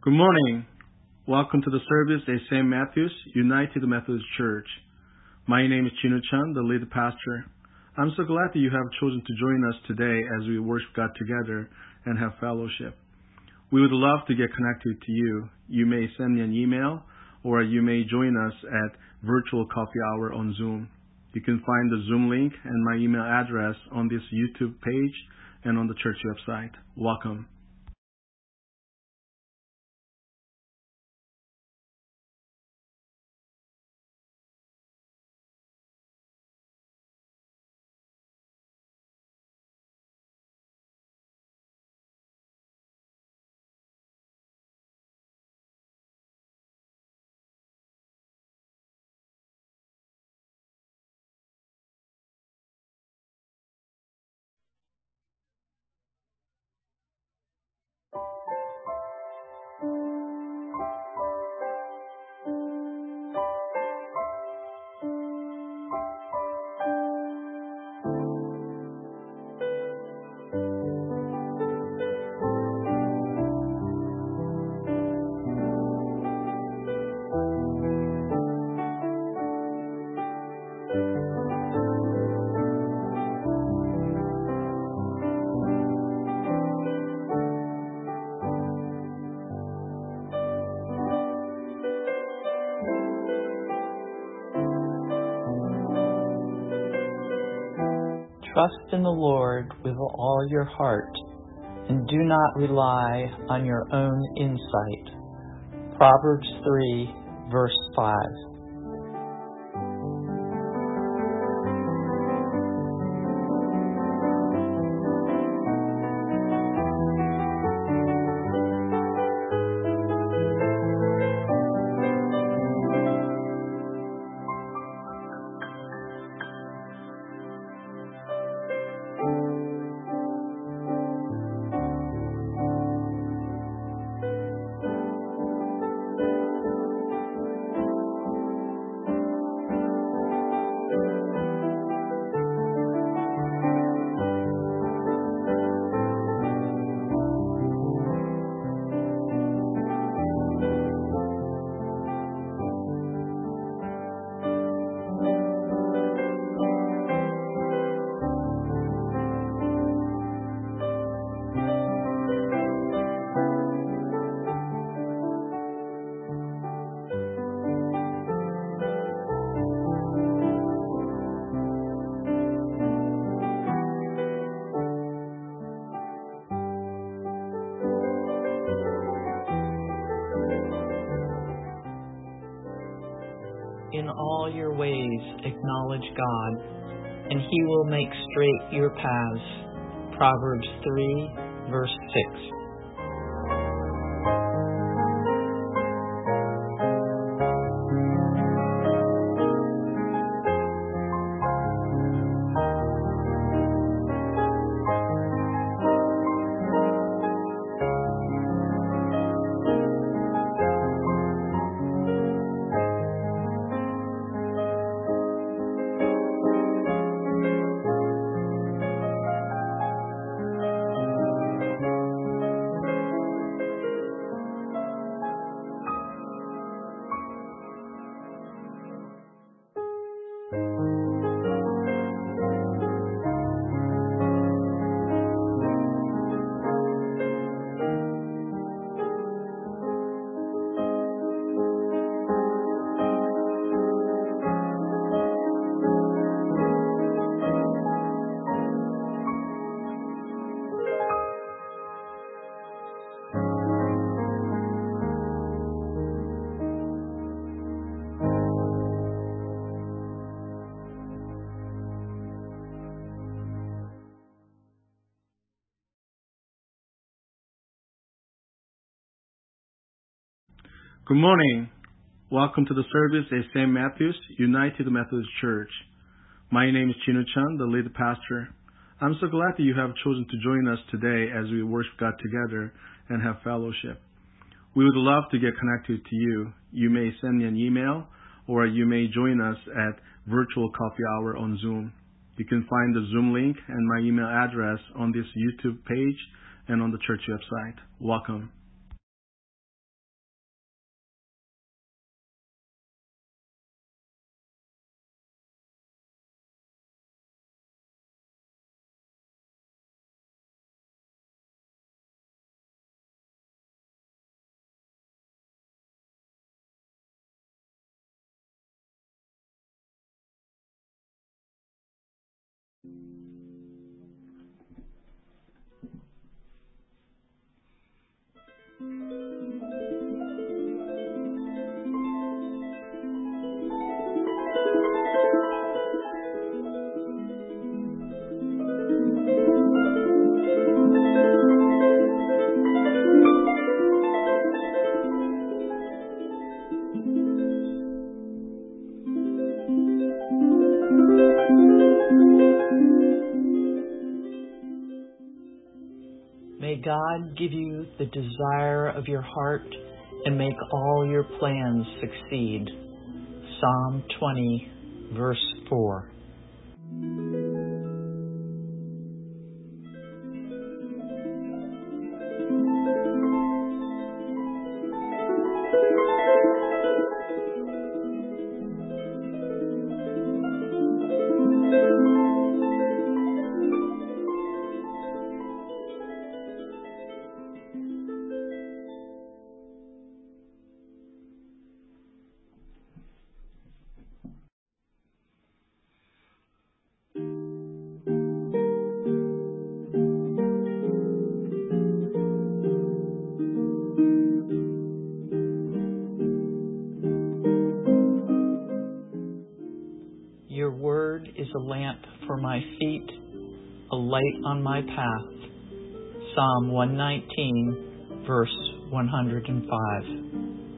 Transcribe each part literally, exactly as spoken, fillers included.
Good morning. Welcome to the service at Saint Matthew's United Methodist Church. My name is Chino Chan, the lead pastor. I'm so glad that you have chosen to join us today as we worship God together and have fellowship. We would love to get connected to you. You may send me an email or you may join us at Virtual Coffee Hour on Zoom. You can find the Zoom link and my email address on this YouTube page and on the church website. Welcome. Trust in the Lord with all your heart, and do not rely on your own insight. Proverbs three, verse five. In all your ways acknowledge God, and He will make straight your paths. Proverbs three, verse six. Good morning. Welcome to the service at Saint Matthew's United Methodist Church. My name is Chino Chan, the lead pastor. I'm so glad that you have chosen to join us today as we worship God together and have fellowship. We would love to get connected to you. You may send me an email or you may join us at Virtual Coffee Hour on Zoom. You can find the Zoom link and my email address on this YouTube page and on the church website. Welcome. May God give you the desire of your heart and make all your plans succeed. Psalm twenty, verse four. Your word is a lamp for my feet, a light on my path. Psalm one nineteen, verse one hundred five.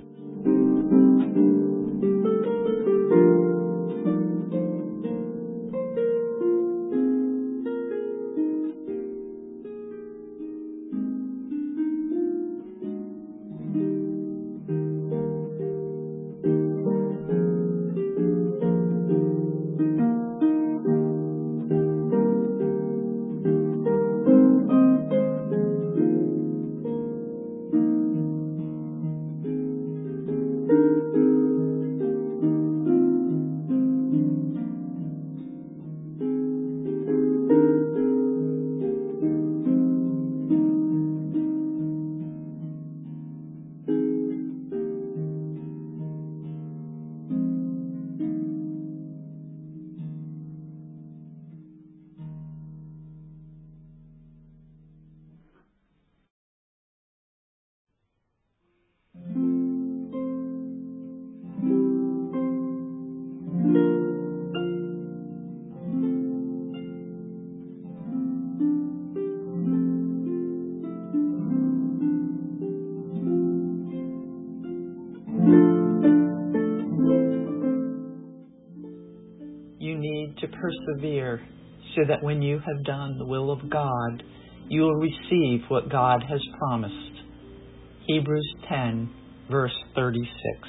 You need to persevere so that when you have done the will of God, you will receive what God has promised. Hebrews ten, verse thirty-six.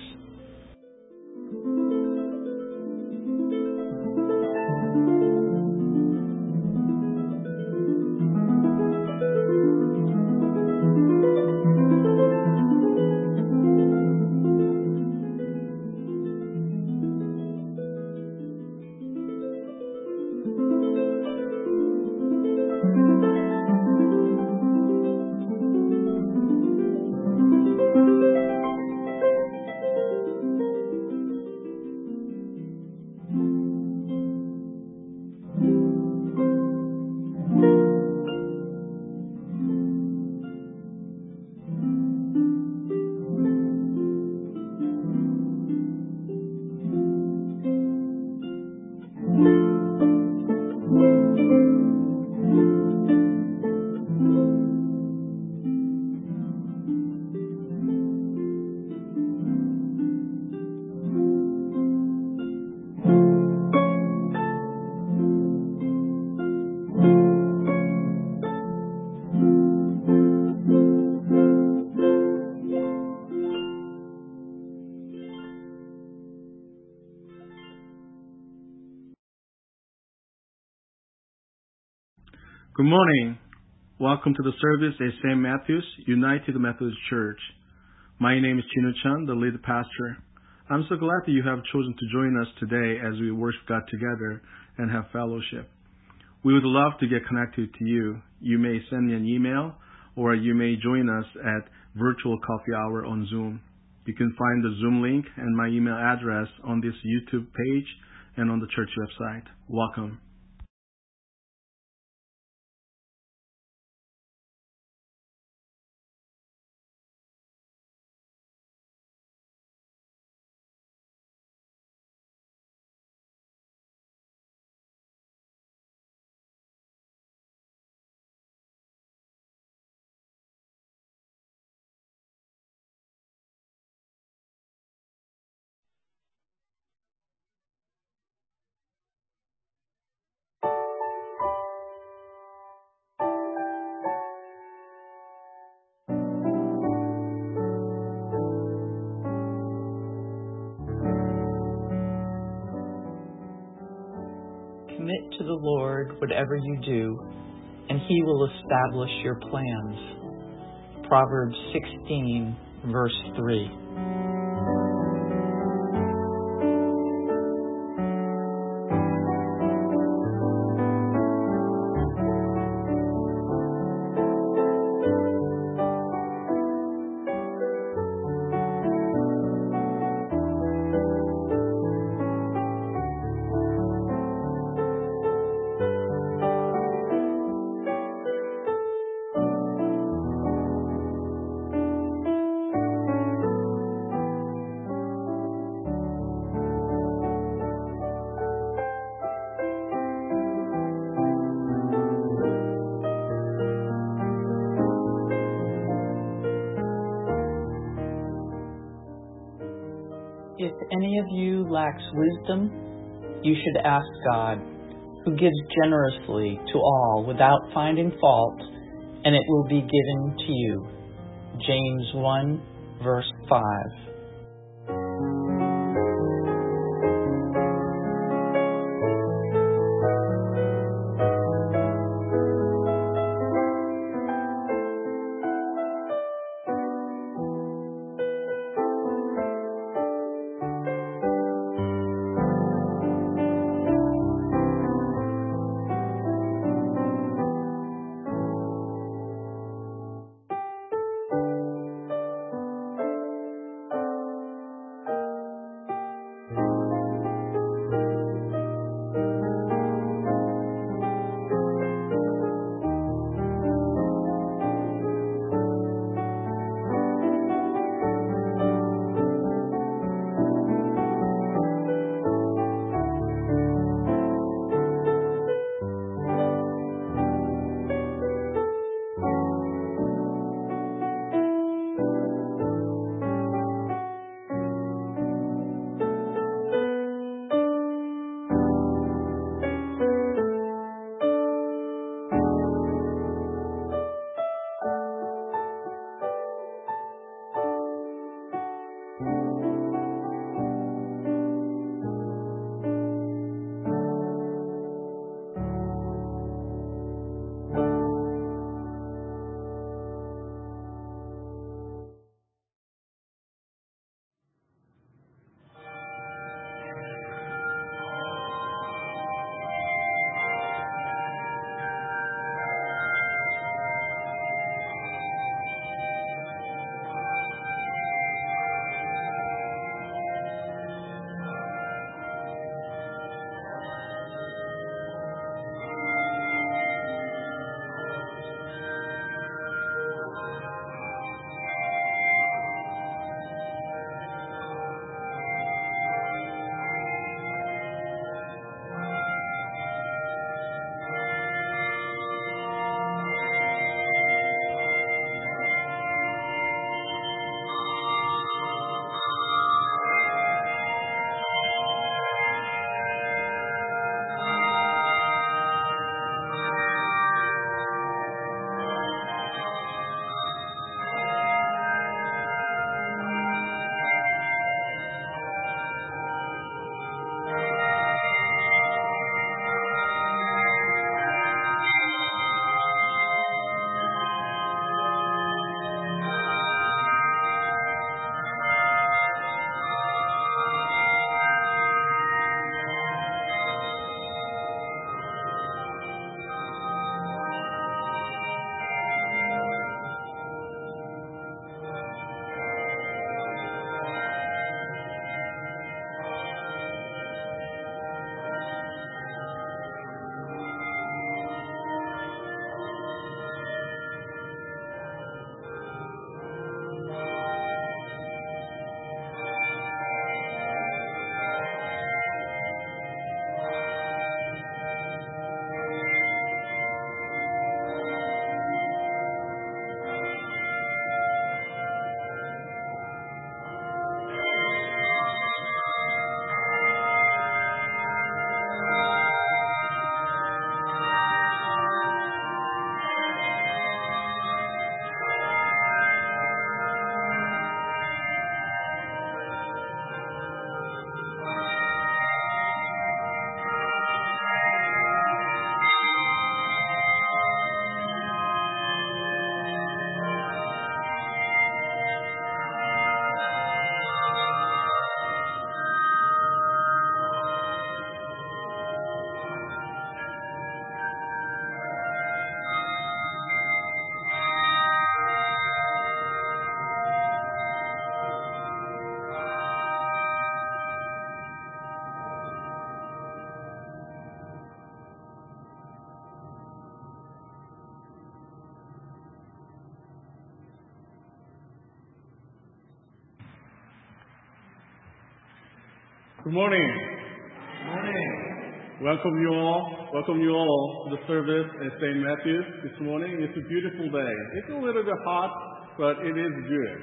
Good morning. Welcome to the service at Saint Matthew's United Methodist Church. My name is Chinu Chan, the lead pastor. I'm so glad that you have chosen to join us today as we worship God together and have fellowship. We would love to get connected to you. You may send me an email or you may join us at Virtual Coffee Hour on Zoom. You can find the Zoom link and my email address on this YouTube page and on the church website. Welcome. Commit to the Lord whatever you do, and He will establish your plans. Proverbs sixteen, verse three. If any of you lacks wisdom, you should ask God, who gives generously to all without finding fault, and it will be given to you. James one, verse five. Good morning. Good morning. Welcome you all. Welcome you all to the service at Saint Matthew's this morning. It's a beautiful day. It's a little bit hot, but it is good.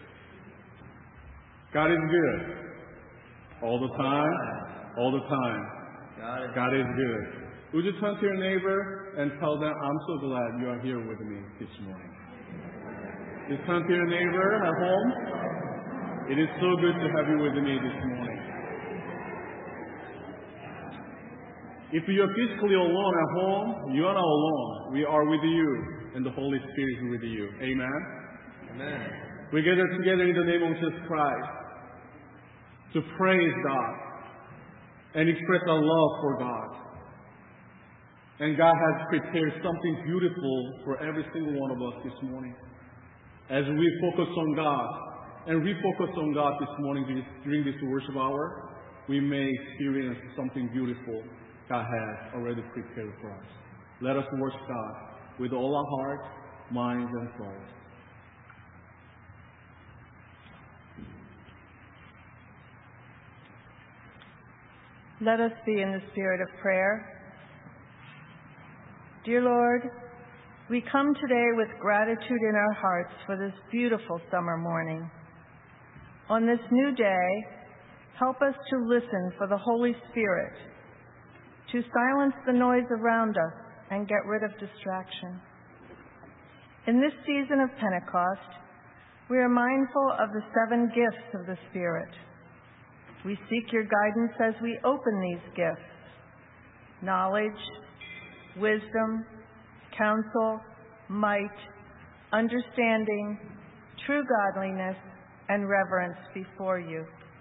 God is good. All the time. All the time. God is, God is good. Would you turn to your neighbor and tell them, I'm so glad you are here with me this morning. You turn to your neighbor at home. It is so good to have you with me this morning. If you are physically alone at home, you are not alone. We are with you, and the Holy Spirit is with you. Amen? Amen. We gather together in the name of Jesus Christ to praise God and express our love for God. And God has prepared something beautiful for every single one of us this morning. As we focus on God and refocus on God this morning during this worship hour, we may experience something beautiful God has already prepared for us. Let us worship God with all our hearts, minds, and souls. Let us be in the spirit of prayer. Dear Lord, we come today with gratitude in our hearts for this beautiful summer morning. On this new day, help us to listen for the Holy Spirit, to silence the noise around us and get rid of distraction. In this season of Pentecost, we are mindful of the seven gifts of the Spirit. We seek your guidance as we open these gifts: knowledge, wisdom, counsel, might, understanding, true godliness, and reverence before you.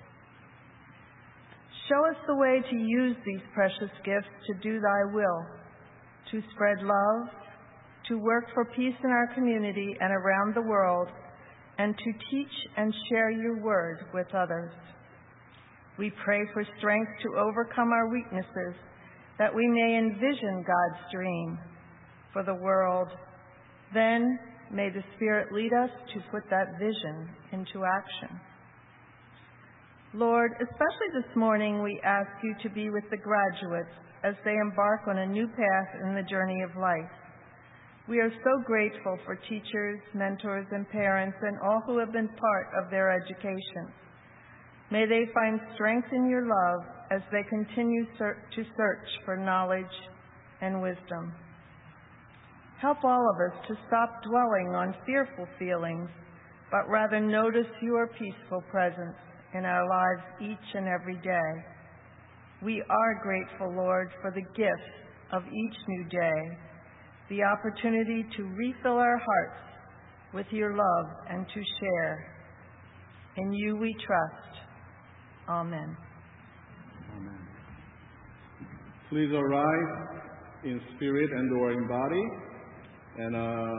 Show us the way to use these precious gifts to do thy will, to spread love, to work for peace in our community and around the world, and to teach and share your word with others. We pray for strength to overcome our weaknesses, that we may envision God's dream for the world. Then may the Spirit lead us to put that vision into action. Lord, especially this morning, we ask you to be with the graduates as they embark on a new path in the journey of life. We are so grateful for teachers, mentors, and parents, and all who have been part of their education. May they find strength in your love as they continue ser- to search for knowledge and wisdom. Help all of us to stop dwelling on fearful feelings, but rather notice your peaceful presence in our lives each and every day. We are grateful, Lord, for the gifts of each new day, the opportunity to refill our hearts with your love and to share. In you we trust. Amen. Amen. Please arise in spirit and or in body. And uh,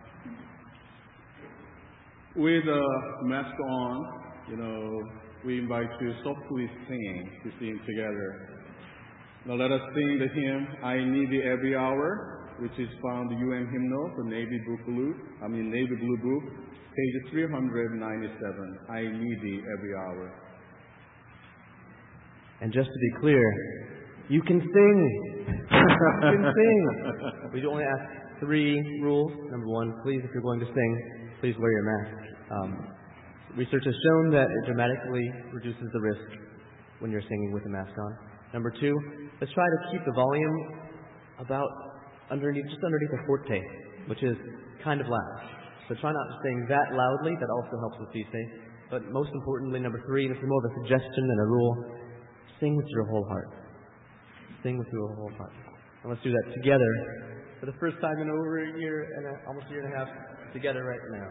with a mask on, you know, we invite you to softly sing, to sing together. Now let us sing the hymn, I Need Thee Every Hour, which is found in the U N hymnal, the Navy Blue Book, I mean Navy Blue Book, page three ninety-seven. I need thee every hour. And just to be clear, you can sing. You can sing. We only ask three rules. Number one, please, if you're going to sing, please wear your mask. Um, research has shown that it dramatically reduces the risk when you're singing with a mask on. Number two, let's try to keep the volume about underneath, just underneath the forte, which is kind of loud. So try not to sing that loudly. That also helps with be safe. But most importantly, number three, and this is more of a suggestion than a rule, sing with your whole heart. Sing with your whole heart. And let's do that together for the first time in over a year and a, almost a year and a half together right now.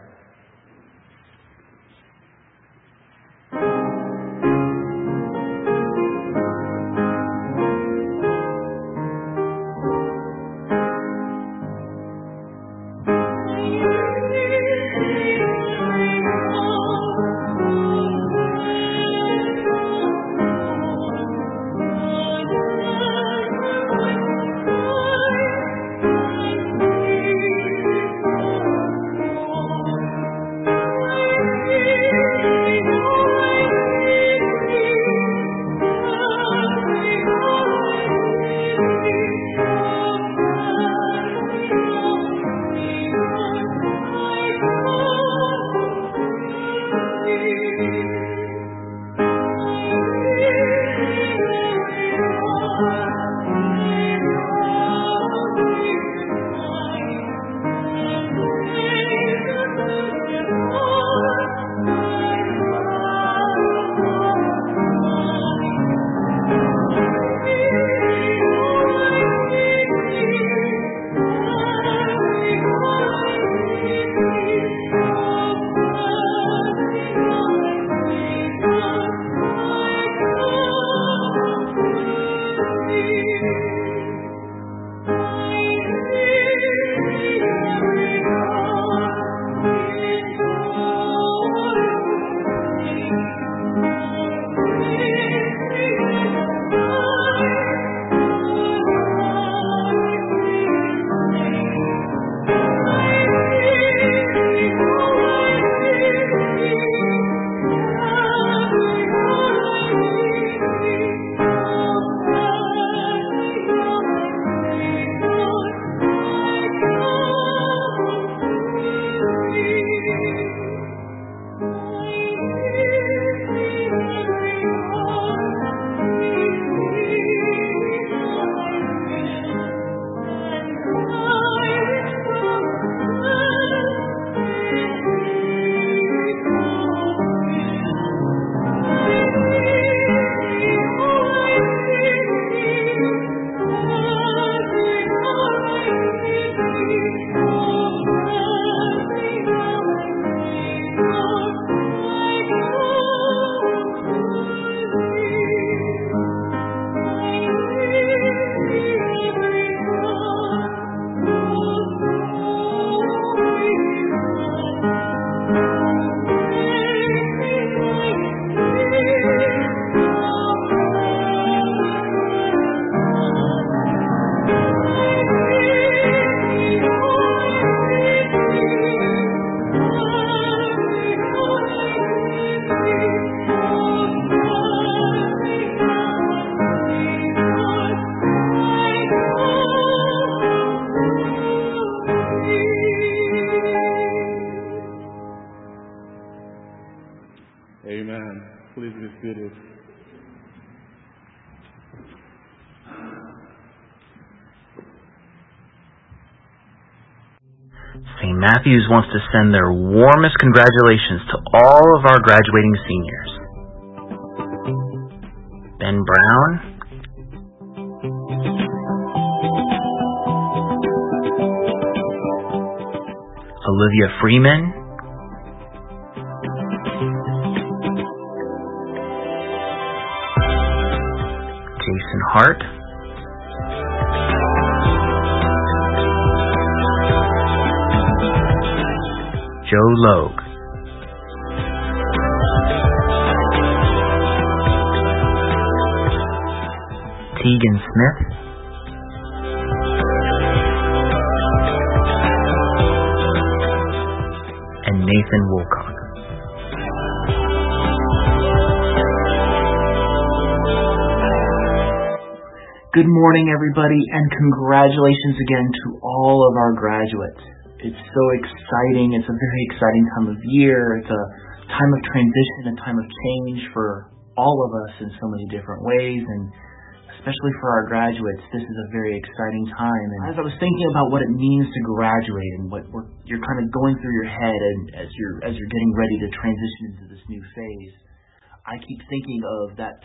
Saint Matthew's wants to send their warmest congratulations to all of our graduating seniors. Ben Brown, Olivia Freeman, Jason Hart, Joe Logue, Tegan Smith, and Nathan Woolcock. Good morning, everybody, and congratulations again to all of our graduates. It's so exciting. It's a very exciting time of year. It's a time of transition, a time of change for all of us in so many different ways, and especially for our graduates, this is a very exciting time. And as I was thinking about what it means to graduate and what we're, you're kind of going through your head and as you're as you're getting ready to transition into this new phase, I keep thinking of that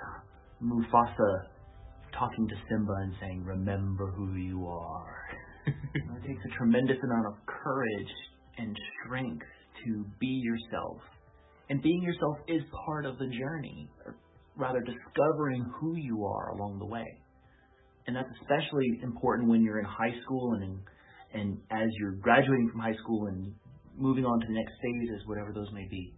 Mufasa talking to Simba and saying, "Remember who you are." It takes a tremendous amount of courage and strength to be yourself. And being yourself is part of the journey, or rather discovering who you are along the way. And that's especially important when you're in high school and in, and as you're graduating from high school and moving on to the next phases, whatever those may be.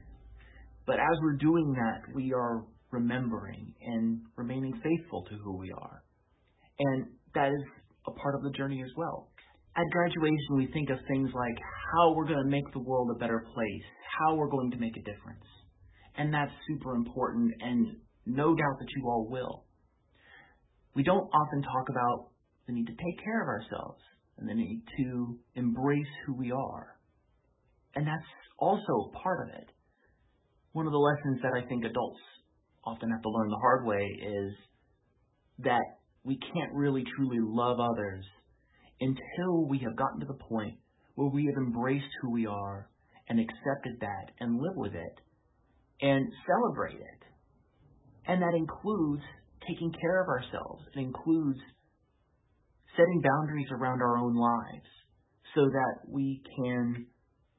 But as we're doing that, we are remembering and remaining faithful to who we are. And that is a part of the journey as well. At graduation, we think of things like how we're going to make the world a better place, how we're going to make a difference. And that's super important, and no doubt that you all will. We don't often talk about the need to take care of ourselves and the need to embrace who we are. And that's also part of it. One of the lessons that I think adults often have to learn the hard way is that we can't really truly love others until we have gotten to the point where we have embraced who we are and accepted that and live with it and celebrate it. And that includes taking care of ourselves. It includes setting boundaries around our own lives so that we can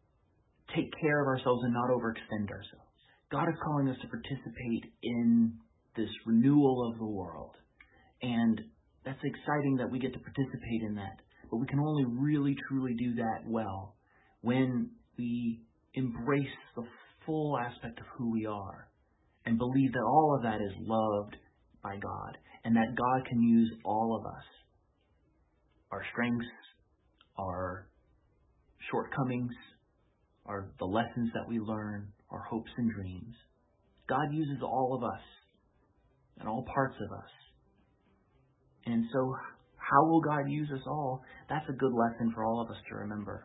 take care of ourselves and not overextend ourselves. God is calling us to participate in this renewal of the world. And that's exciting that we get to participate in that. But we can only really, truly do that well when we embrace the full aspect of who we are and believe that all of that is loved by God and that God can use all of us, our strengths, our shortcomings, our the lessons that we learn, our hopes and dreams. God uses all of us and all parts of us. And so how will God use us all? That's a good lesson for all of us to remember.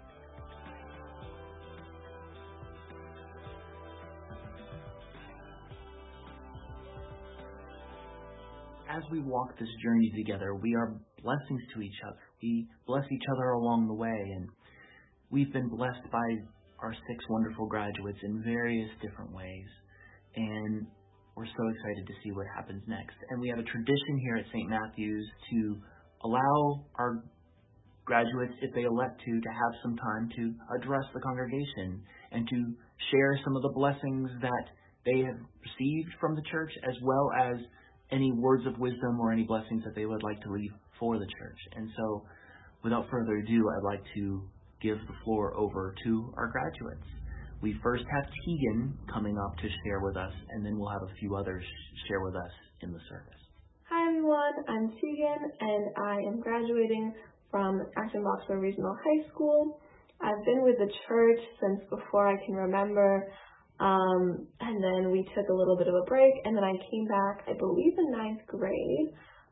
As we walk this journey together, we are blessings to each other. We bless each other along the way, and we've been blessed by our six wonderful graduates in various different ways, and we're so excited to see what happens next. And we have a tradition here at Saint Matthew's to allow our graduates, if they elect to, to have some time to address the congregation and to share some of the blessings that they have received from the church, as well as any words of wisdom or any blessings that they would like to leave for the church. And so, without further ado, I'd like to give the floor over to our graduates. We first have Tegan coming up to share with us, and then we'll have a few others share with us in the service. Hi everyone, I'm Tegan, and I am graduating from Acton Boxborough Regional High School. I've been with the church since before I can remember, um, and then we took a little bit of a break, and then I came back, I believe, in ninth grade.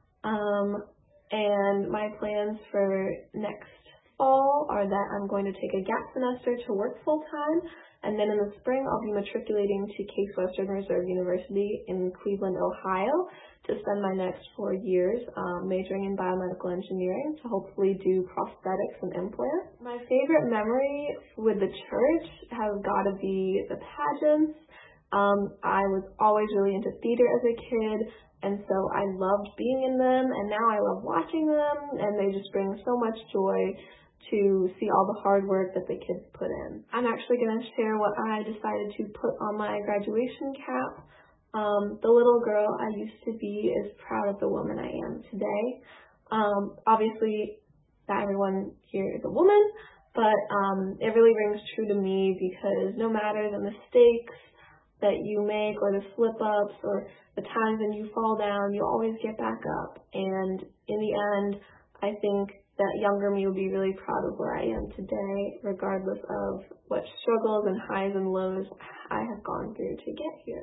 Um, and my plans for next fall are that I'm going to take a gap semester to work full-time, and then in the spring I'll be matriculating to Case Western Reserve University in Cleveland, Ohio, to spend my next four years um, majoring in biomedical engineering to hopefully do prosthetics and implants. My favorite memory with the church has got to be the pageants. Um, I was always really into theater as a kid, and so I loved being in them, and now I love watching them, and they just bring so much joy to see all the hard work that the kids put in. I'm actually going to share what I decided to put on my graduation cap. Um, the little girl I used to be is proud of the woman I am today. Um, obviously, not everyone here is a woman, but um, it really rings true to me because no matter the mistakes that you make or the slip-ups or the times when you fall down, you always get back up. And in the end, I think that younger me will be really proud of where I am today, regardless of what struggles and highs and lows I have gone through to get here.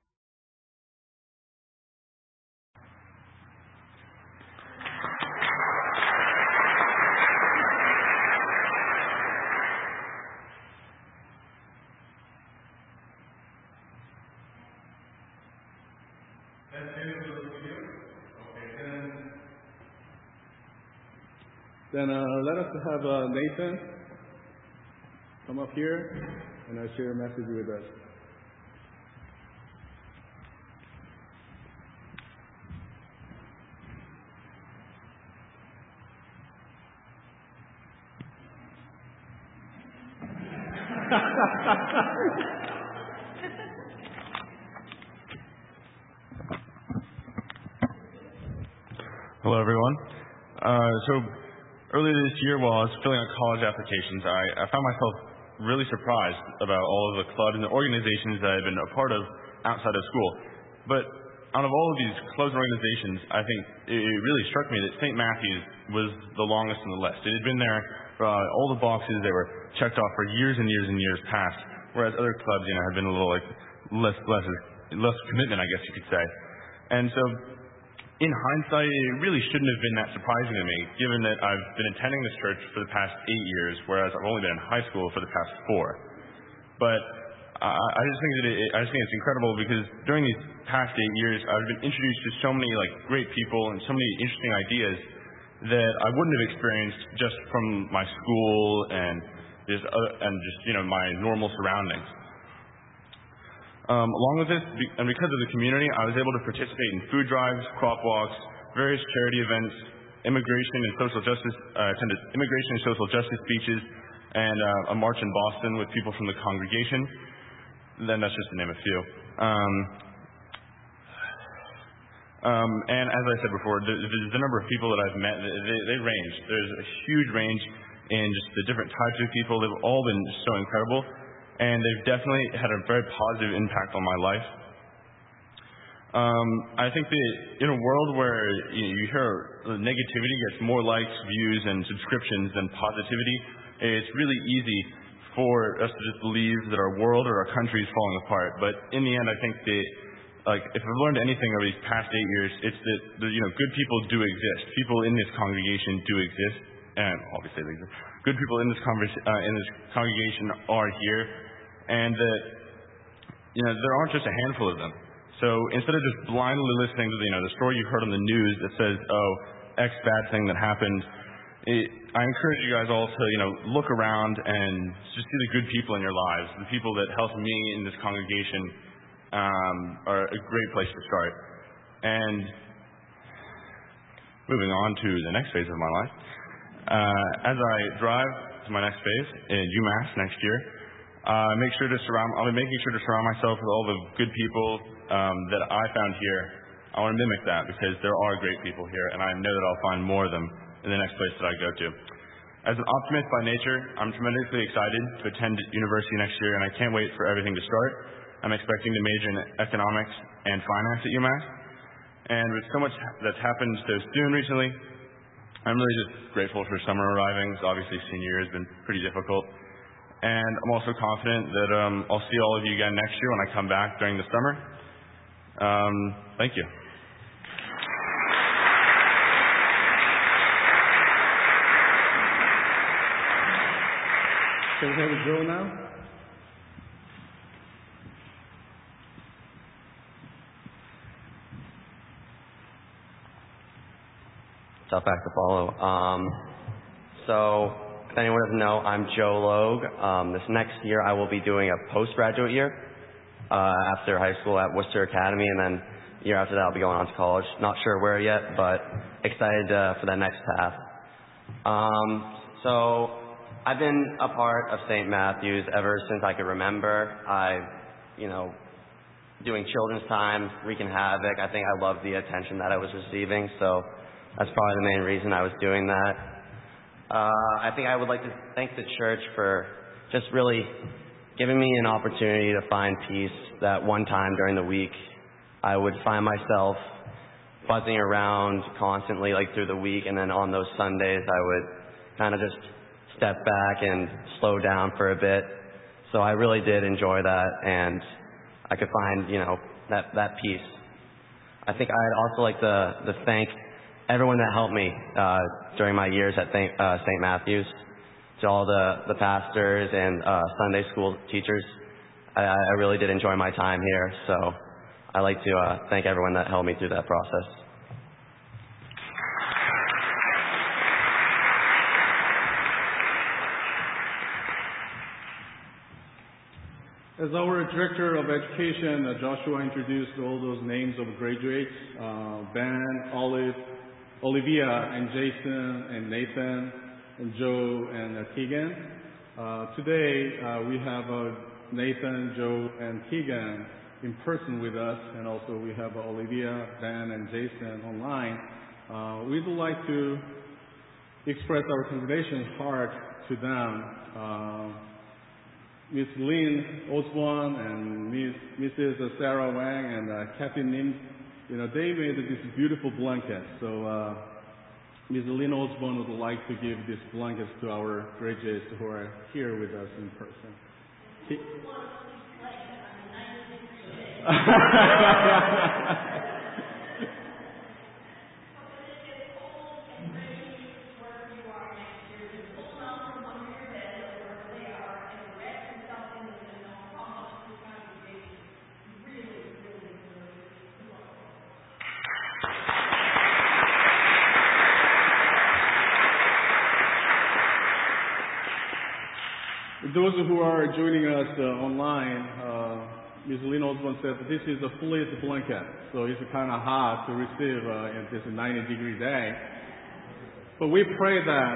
Then uh, let us have uh, Nathan come up here and uh, share a message with us. Hello, everyone. Uh, so earlier this year, while I was filling out college applications, I, I found myself really surprised about all of the clubs and the organizations that I've been a part of outside of school. But out of all of these clubs and organizations, I think it, it really struck me that Saint Matthew's was the longest on the list. It had been there, uh, all the boxes that were checked off for years and years and years past, whereas other clubs, you know, had been a little like less, less, less commitment, I guess you could say. And so, in hindsight, it really shouldn't have been that surprising to me, given that I've been attending this church for the past eight years, whereas I've only been in high school for the past four. But I, I just think that it, I just think it's incredible because during these past eight years, I've been introduced to so many like great people and so many interesting ideas that I wouldn't have experienced just from my school and just uh, and just you know my normal surroundings. Um, along with this, and because of the community, I was able to participate in food drives, crop walks, various charity events, immigration and social justice, uh, attended immigration and social justice speeches, and uh, a march in Boston with people from the congregation. Then that's just to name a few. Um, Um, and as I said before, the, the, the number of people that I've met, they, they range. There's a huge range in just the different types of people. They've all been so incredible, and they've definitely had a very positive impact on my life. Um, I think that in a world where you, know, you hear negativity gets more likes, views, and subscriptions than positivity, it's really easy for us to just believe that our world or our country is falling apart. But in the end, I think that, like, if I've learned anything over these past eight years, it's that, the, you know, good people do exist. People in this congregation do exist, and obviously they exist. Good people in this conversa- uh, in this congregation are here, and that, you know, there aren't just a handful of them. So instead of just blindly listening to the, you know, the story you heard on the news that says, oh, X bad thing that happened, it, I encourage you guys all to, you know, look around and just see the good people in your lives. The people that helped me in this congregation um, are a great place to start. And moving on to the next phase of my life, uh, as I drive to my next phase in UMass next year, uh, make sure to surround. I'll be making sure to surround myself with all the good people um, that I found here. I want to mimic that because there are great people here, and I know that I'll find more of them in the next place that I go to. As an optimist by nature, I'm tremendously excited to attend university next year, and I can't wait for everything to start. I'm expecting to major in economics and finance at UMass. And with so much that's happened so soon recently, I'm really just grateful for summer arriving. Obviously, senior year has been pretty difficult. And I'm also confident that um, I'll see all of you again next year when I come back during the summer. Um, thank you. Can we have a drill now? Tough act to follow. Um, so, if anyone doesn't know, I'm Joe Logue. Um, this next year I will be doing a postgraduate year uh, after high school at Worcester Academy, and then the year after that I'll be going on to college. Not sure where yet, but excited uh, for that next path. Um, so, I've been a part of Saint Matthew's ever since I could remember. I, you know, doing children's time, wreaking havoc. I think I loved the attention that I was receiving, so that's probably the main reason I was doing that. Uh, I think I would like to thank the church for just really giving me an opportunity to find peace. That one time during the week, I would find myself buzzing around constantly, like through the week, and then on those Sundays, I would kind of just step back and slow down for a bit. So I really did enjoy that, and I could find, you know, that, that peace. I think I'd also like to, to thank everyone that helped me uh, during my years at Saint Uh, Saint Matthew's, to all the, the pastors and uh, Sunday school teachers. I, I really did enjoy my time here, so I'd like to uh, thank everyone that helped me through that process. As our Director of Education, uh, Joshua introduced all those names of graduates, uh, Ben, Olive, Olivia, and Jason, and Nathan, and Joe, and uh, Keegan. Uh, today, uh, we have uh, Nathan, Joe, and Keegan in person with us, and also we have uh, Olivia, Ben, and Jason online. Uh, we'd like to express our congregation's heart to them. Uh, Miss Lynn Osborne and Miss, Missus Sarah Wang and uh, Kathy Nim, you know, they made this beautiful blanket. So uh, Miss Lynn Osborne would like to give this blanket to our graduates who are here with us in person. He- Those who are joining us uh, online, uh, Miz Lynn Osborne said that this is a fleece blanket, so it's kind of hot to receive uh, in this ninety degree day. But we pray that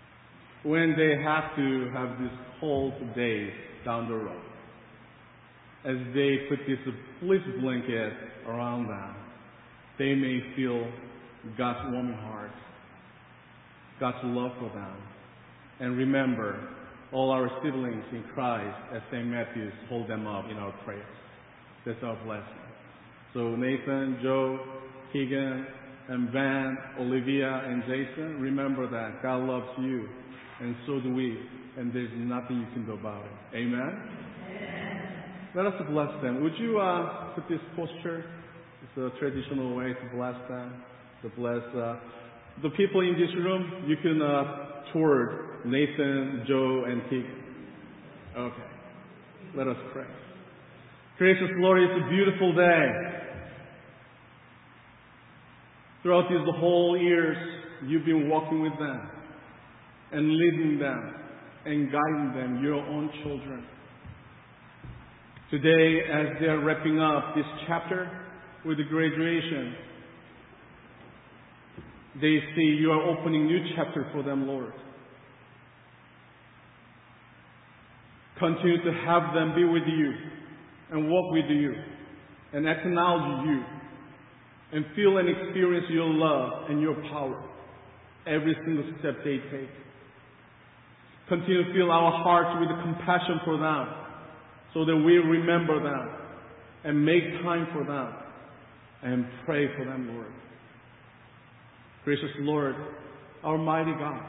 when they have to have these cold days down the road, as they put this bliss blanket around them, they may feel God's warm heart, God's love for them. And remember, all our siblings in Christ, as Saint Matthew, hold them up in our prayers. That's our blessing. So Nathan, Joe, Keegan, and Van, Olivia, and Jason, remember that God loves you, and so do we, and there's nothing you can do about it. Amen? Amen. Let us bless them. Would you uh, put this posture? It's a traditional way to bless them, to bless uh, the people in this room. You can uh, toward Nathan, Joe, and Keegan. Okay. Let us pray. Gracious Lord, it's a beautiful day. Throughout these whole years, you've been walking with them and leading them and guiding them, your own children. Today, as they are wrapping up this chapter with the graduation, they see you are opening new chapter for them, Lord. Continue to have them be with you and walk with you and acknowledge you and feel and experience your love and your power every single step they take. Continue to fill our hearts with compassion for them so that we remember them and make time for them and pray for them, Lord. Gracious Lord, our mighty God,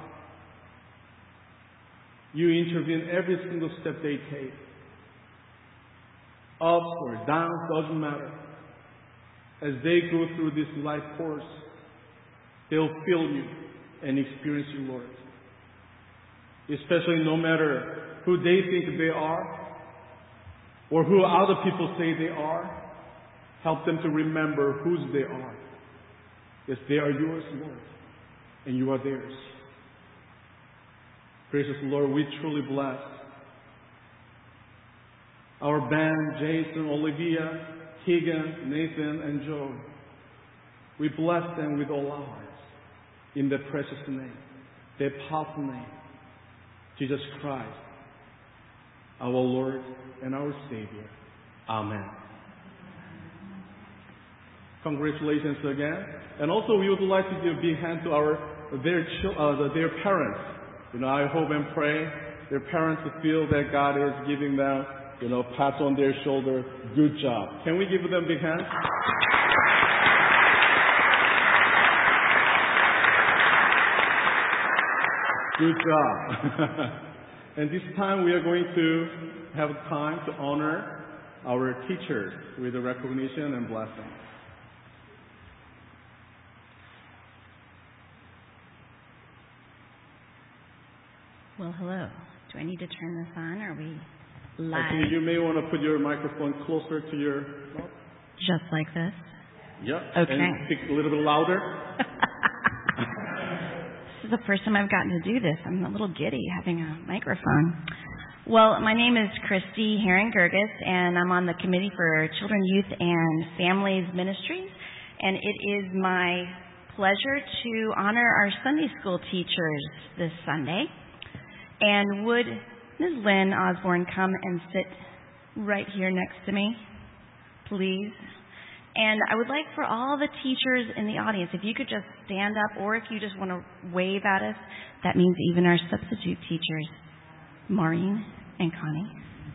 you intervene every single step they take. Up or down, doesn't matter. As they go through this life course, they'll feel you and experience you, Lord. Especially no matter who they think they are or who other people say they are, help them to remember whose they are. Yes, they are yours, Lord, and you are theirs. Gracious Lord, we truly bless our band, Jason, Olivia, Keegan, Nathan, and Joe. We bless them with all our hearts in their precious name, their powerful name, Jesus Christ, our Lord and our Savior. Amen. Congratulations again. And also we would like to give a big hand to our their uh, their parents. You know, I hope and pray their parents feel that God is giving them, you know, pats on their shoulder. Good job. Can we give them a big hand? Good job. And this time we are going to have time to honor our teachers with a recognition and blessing. Well, hello. Do I need to turn this on? Or are we live? Actually, you may want to put your microphone closer to your mouth. Just like this? Yep. Okay. And speak a little bit louder. This is the first time I've gotten to do this. I'm a little giddy having a microphone. Well, my name is Christy Herring-Gerges, and I'm on the Committee for Children, Youth, and Families Ministries. And it is my pleasure to honor our Sunday school teachers this Sunday. And would Miz Lynn Osborne come and sit right here next to me, please? And I would like for all the teachers in the audience, if you could just stand up, or if you just want to wave at us, that means even our substitute teachers, Maureen and Connie.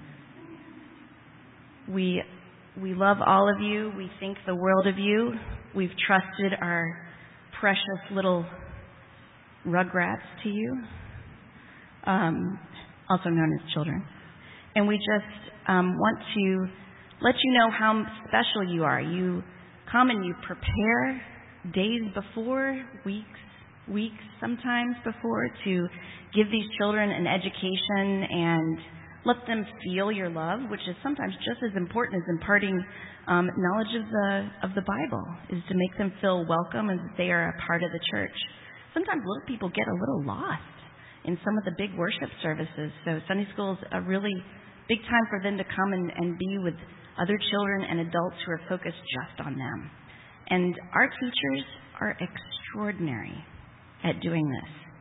We, we love all of you. We think the world of you. We've trusted our precious little rugrats to you. Um, also known as children. And we just um, want to let you know how special you are. You come and you prepare days before, weeks, weeks sometimes before, to give these children an education and let them feel your love, which is sometimes just as important as imparting um, knowledge of the of the Bible, is to make them feel welcome as they are a part of the church. Sometimes little people get a little lost in some of the big worship services. So Sunday school is a really big time for them to come and, and be with other children and adults who are focused just on them. And our teachers are extraordinary at doing this.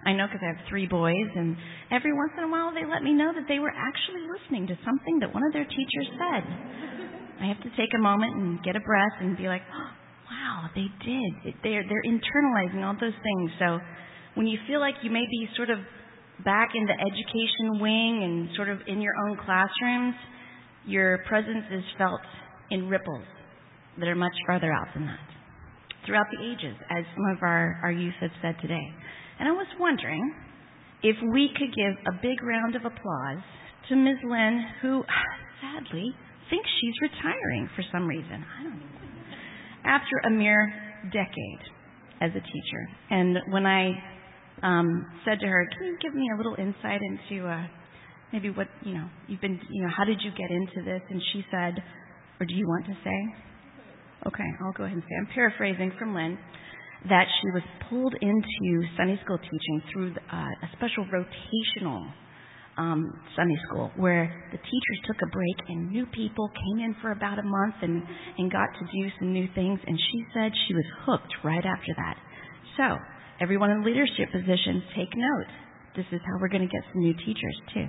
I know because I have three boys, and every once in a while they let me know that they were actually listening to something that one of their teachers said. I have to take a moment and get a breath and be like, oh, wow, they did. They're, they're internalizing all those things. So when you feel like you may be sort of back in the education wing and sort of in your own classrooms, your presence is felt in ripples that are much farther out than that, throughout the ages, as some of our, our youth have said today. And I was wondering if we could give a big round of applause to Miz Lynn, who sadly thinks she's retiring for some reason. I don't know. After a mere decade as a teacher. And when I um, said to her, can you give me a little insight into uh, maybe what, you know, you've been, you know, how did you get into this? And she said, or do you want to say? Okay, I'll go ahead and say. I'm paraphrasing from Lynn, that she was pulled into Sunday school teaching through uh, a special rotational um, Sunday school where the teachers took a break and new people came in for about a month and, and got to do some new things. And she said she was hooked right after that. So everyone in leadership positions, take note. This is how we're going to get some new teachers too.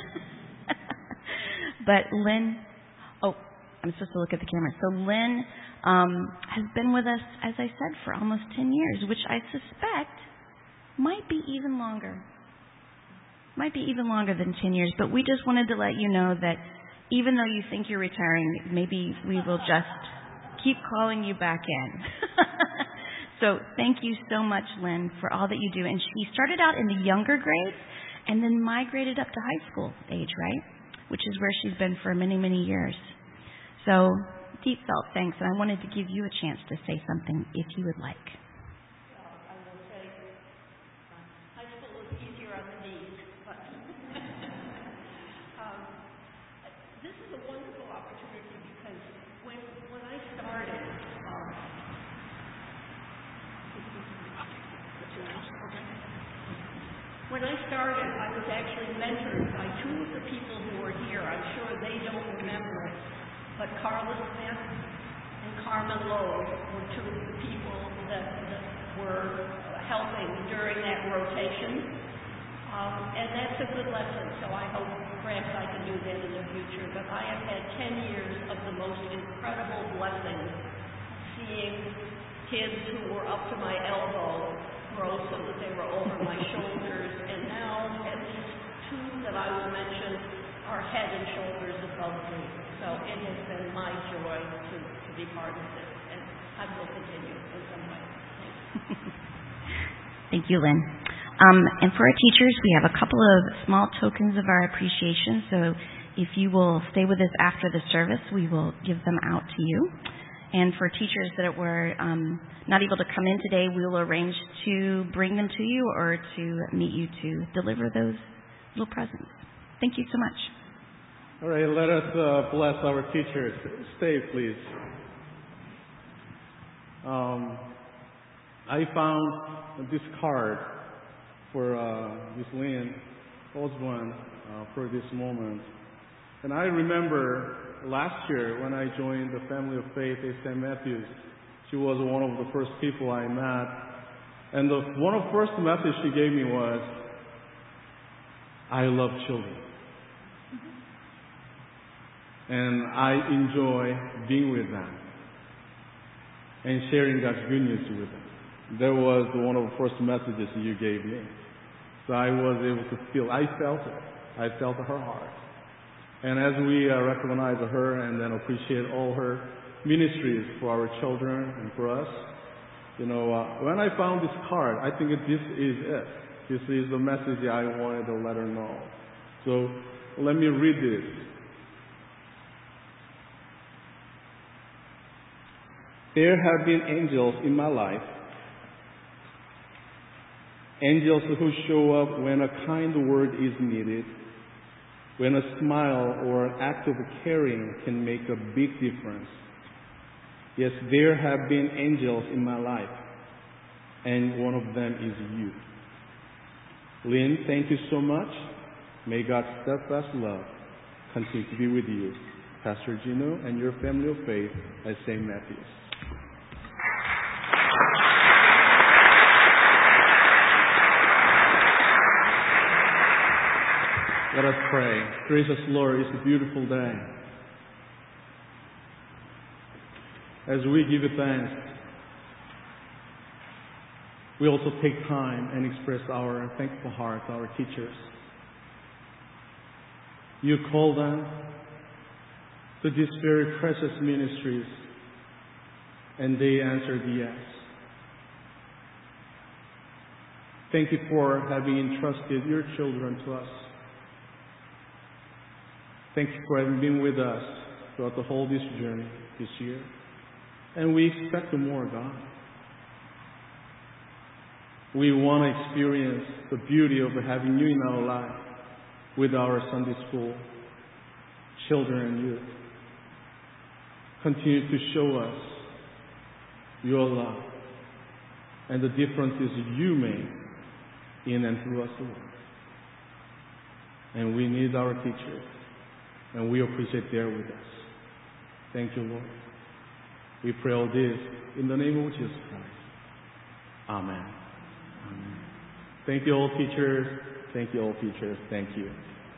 But Lynn, oh, I'm supposed to look at the camera. So Lynn um, has been with us, as I said, for almost ten years, which I suspect might be even longer. Might be even longer than ten years. But we just wanted to let you know that even though you think you're retiring, maybe we will just keep calling you back in. So thank you so much, Lynn, for all that you do. And she started out in the younger grades and then migrated up to high school age, right? Which is where she's been for many, many years. So deep felt thanks, and I wanted to give you a chance to say something if you would like. Well, I will say uh, high school was easier on the knees, but um, this is a wonderful opportunity because when when I started, um, when I started, I was actually mentored by two of the people who were here. I'm sure they don't remember it. But Carla Smith and Carmen Lowe were two of the people that, that were helping during that rotation. Um, and that's a good lesson, so I hope perhaps I can do that in the future. But I have had ten years of the most incredible blessing, seeing kids who were up to my elbow grow so that they were over my shoulders. And now at least two that I will mention are head and shoulders above me. So it has been my joy to, to be part of this, and I will continue in some way. Thank you, Lynn. Um, and for our teachers, we have a couple of small tokens of our appreciation. So if you will stay with us after the service, we will give them out to you. And for teachers that were um, not able to come in today, we will arrange to bring them to you or to meet you to deliver those little presents. Thank you so much. All right, let us uh, bless our teachers. Stay, please. Um, I found this card for uh, Miss Lynn Osborne uh, for this moment. And I remember last year when I joined the Family of Faith at Saint Matthew's, she was one of the first people I met. And the one of the first messages she gave me was, I love children. And I enjoy being with them and sharing God's good news with them. That was one of the first messages you gave me. So I was able to feel, I felt it. I felt her heart. And as we uh, recognize her and then appreciate all her ministries for our children and for us, you know, uh, when I found this card, I think this is it. This is the message I wanted to let her know. So let me read this. There have been angels in my life, angels who show up when a kind word is needed, when a smile or an act of caring can make a big difference. Yes, there have been angels in my life, and one of them is you. Lynn, thank you so much. May God's steadfast love continue to be with you, Pastor Gino, and your family of faith at Saint Matthew's. Let us pray. Gracious Lord, it's a beautiful day. As we give you thanks, we also take time and express our thankful heart to our teachers. You call them to these very precious ministries, and they answered yes. Thank you for having entrusted your children to us. Thank you for having been with us throughout the whole this journey this year. And we expect more, God. We want to experience the beauty of having you in our life with our Sunday school children and youth. Continue to show us your love and the differences you make in and through us, Lord. And we need our teachers, and we appreciate they're with us. Thank you, Lord. We pray all this in the name of Jesus Christ. Amen. Amen. Thank you, all teachers. Thank you, all teachers. Thank you.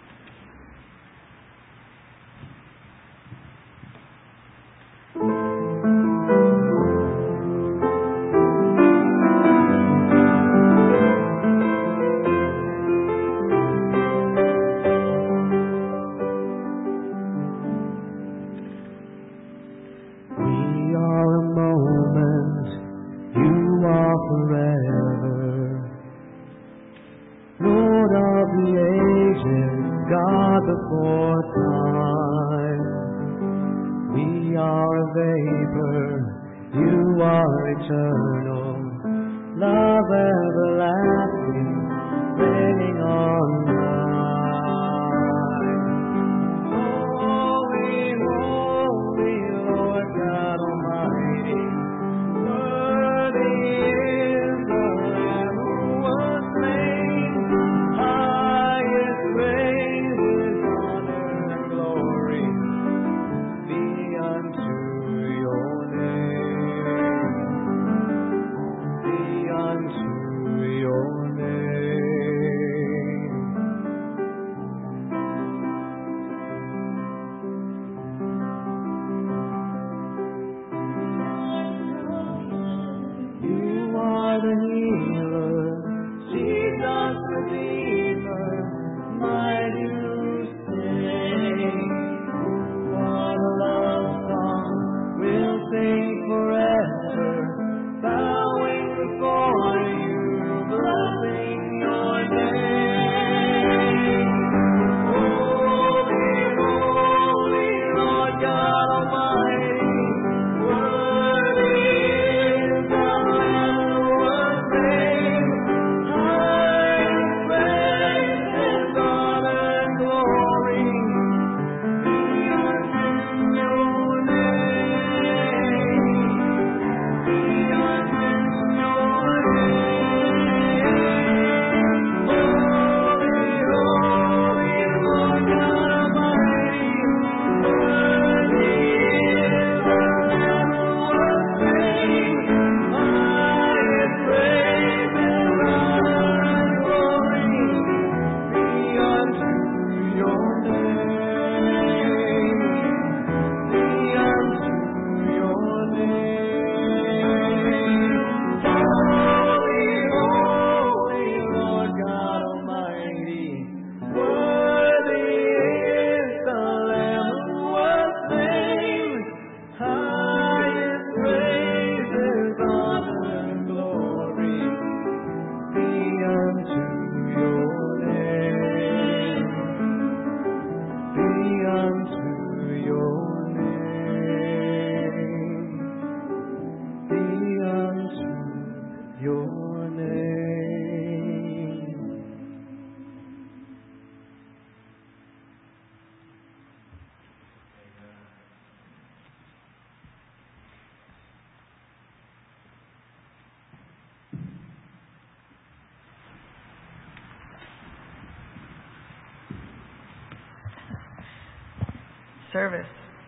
Service.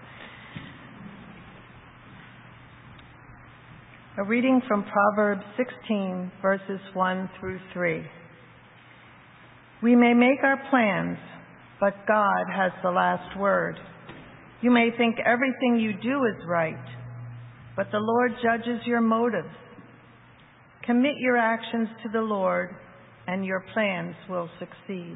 A reading from Proverbs sixteen, verses one through three. We may make our plans, but God has the last word. You may think everything you do is right, but the Lord judges your motives. Commit your actions to the Lord, and your plans will succeed.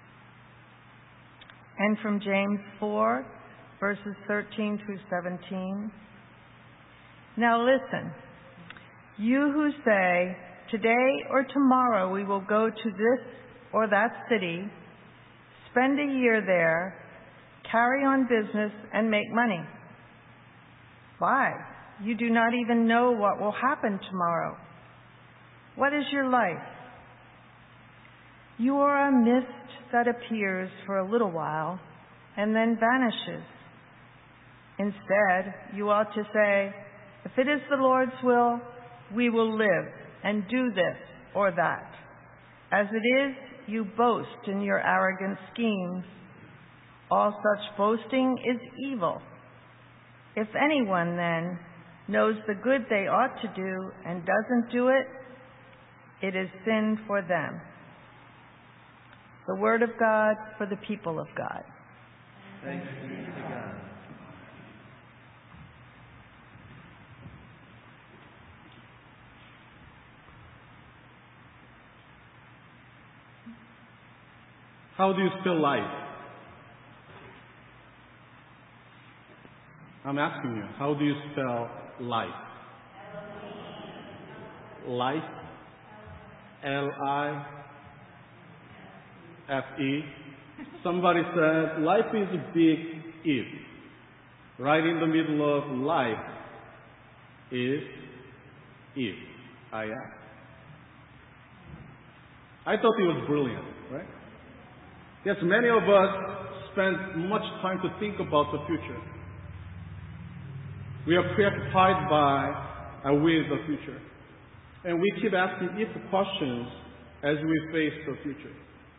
And from James four, verses thirteen through seventeen. Now listen, you who say, today or tomorrow we will go to this or that city, spend a year there, carry on business, and make money. Why? You do not even know what will happen tomorrow. What is your life? You are a mist that appears for a little while and then vanishes. Instead, you ought to say, if it is the Lord's will, we will live and do this or that. As it is, you boast in your arrogant schemes. All such boasting is evil. If anyone, then, knows the good they ought to do and doesn't do it, it is sin for them. The word of God for the people of God. Thanks be to God. How do you spell life? I'm asking you, how do you spell life? Life? L I F E. Somebody said, life is a big if. Right in the middle of life is if. I F. I thought it was brilliant, right? Yes, many of us spend much time to think about the future. We are preoccupied by and with the future. And we keep asking if questions as we face the future.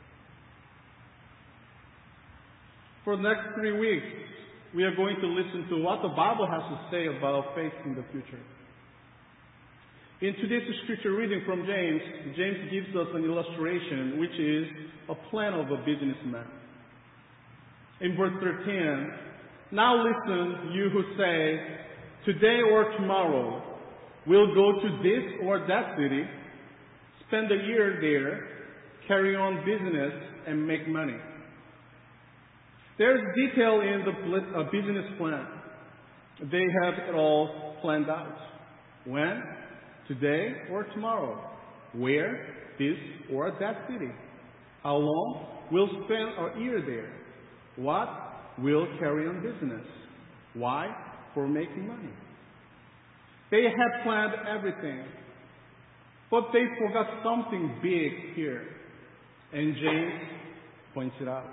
For the next three weeks, we are going to listen to what the Bible has to say about facing the future. In today's scripture reading from James, James gives us an illustration, which is a plan of a businessman. In verse thirteen, now listen, you who say, today or tomorrow, we'll go to this or that city, spend a year there, carry on business, and make money. There's detail in the business plan. They have it all planned out. When? Today or tomorrow. Where? This or that city. How long? We'll spend a year there. What? We'll carry on business. Why? For making money. They had planned everything. But they forgot something big here. And James points it out.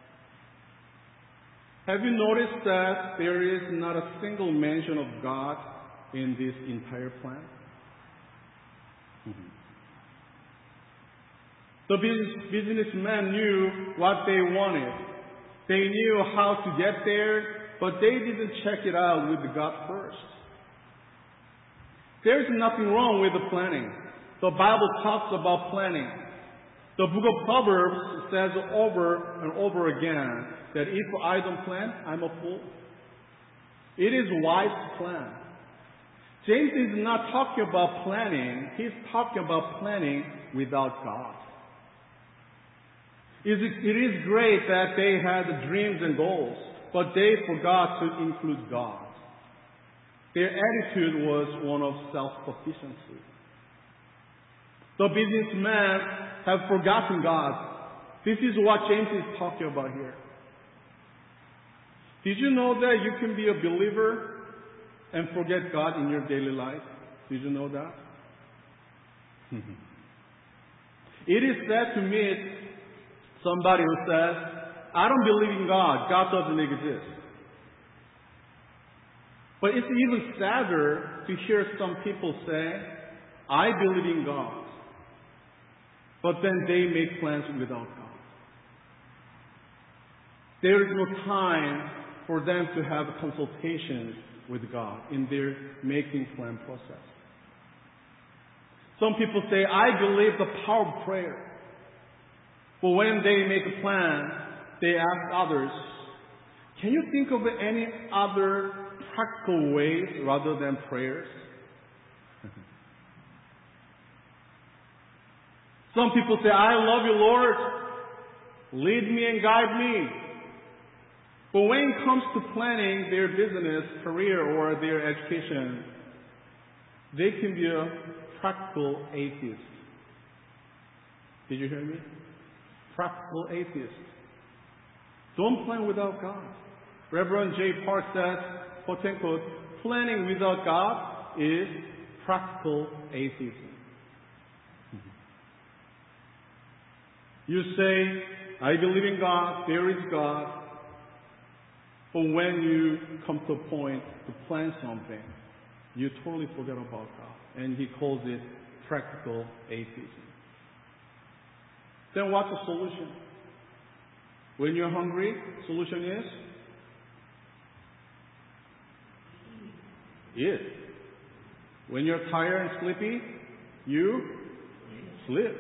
Have you noticed that there is not a single mention of God in this entire plan? Mm-hmm. The business, businessmen knew what they wanted. They knew how to get there, but they didn't check it out with God first. There's nothing wrong with the planning. The Bible talks about planning. The book of Proverbs says over and over again that if I don't plan, I'm a fool. It is wise to plan. James is not talking about planning. He's talking about planning without God. It is great that they had dreams and goals, but they forgot to include God. Their attitude was one of self-sufficiency. The businessmen have forgotten God. This is what James is talking about here. Did you know that you can be a believer and forget God in your daily life? Did you know that? It is sad to meet somebody who says, I don't believe in God. God doesn't exist. But it's even sadder to hear some people say, I believe in God. But then they make plans without God. There is no time for them to have a consultation with God in their making plan process. Some people say, I believe the power of prayer. But when they make a plan, they asked others, can you think of any other practical ways rather than prayers? Some people say, I love you, Lord. Lead me and guide me. But when it comes to planning their business, career, or their education, they can be a practical atheist. Did you hear me? Practical atheist. Don't plan without God. Reverend J. Park says, quote unquote, planning without God is practical atheism. You say, I believe in God, there is God. But when you come to a point to plan something, you totally forget about God. And he calls it practical atheism. Then what's the solution? When you're hungry, solution is? Eat. When you're tired and sleepy, you sleep.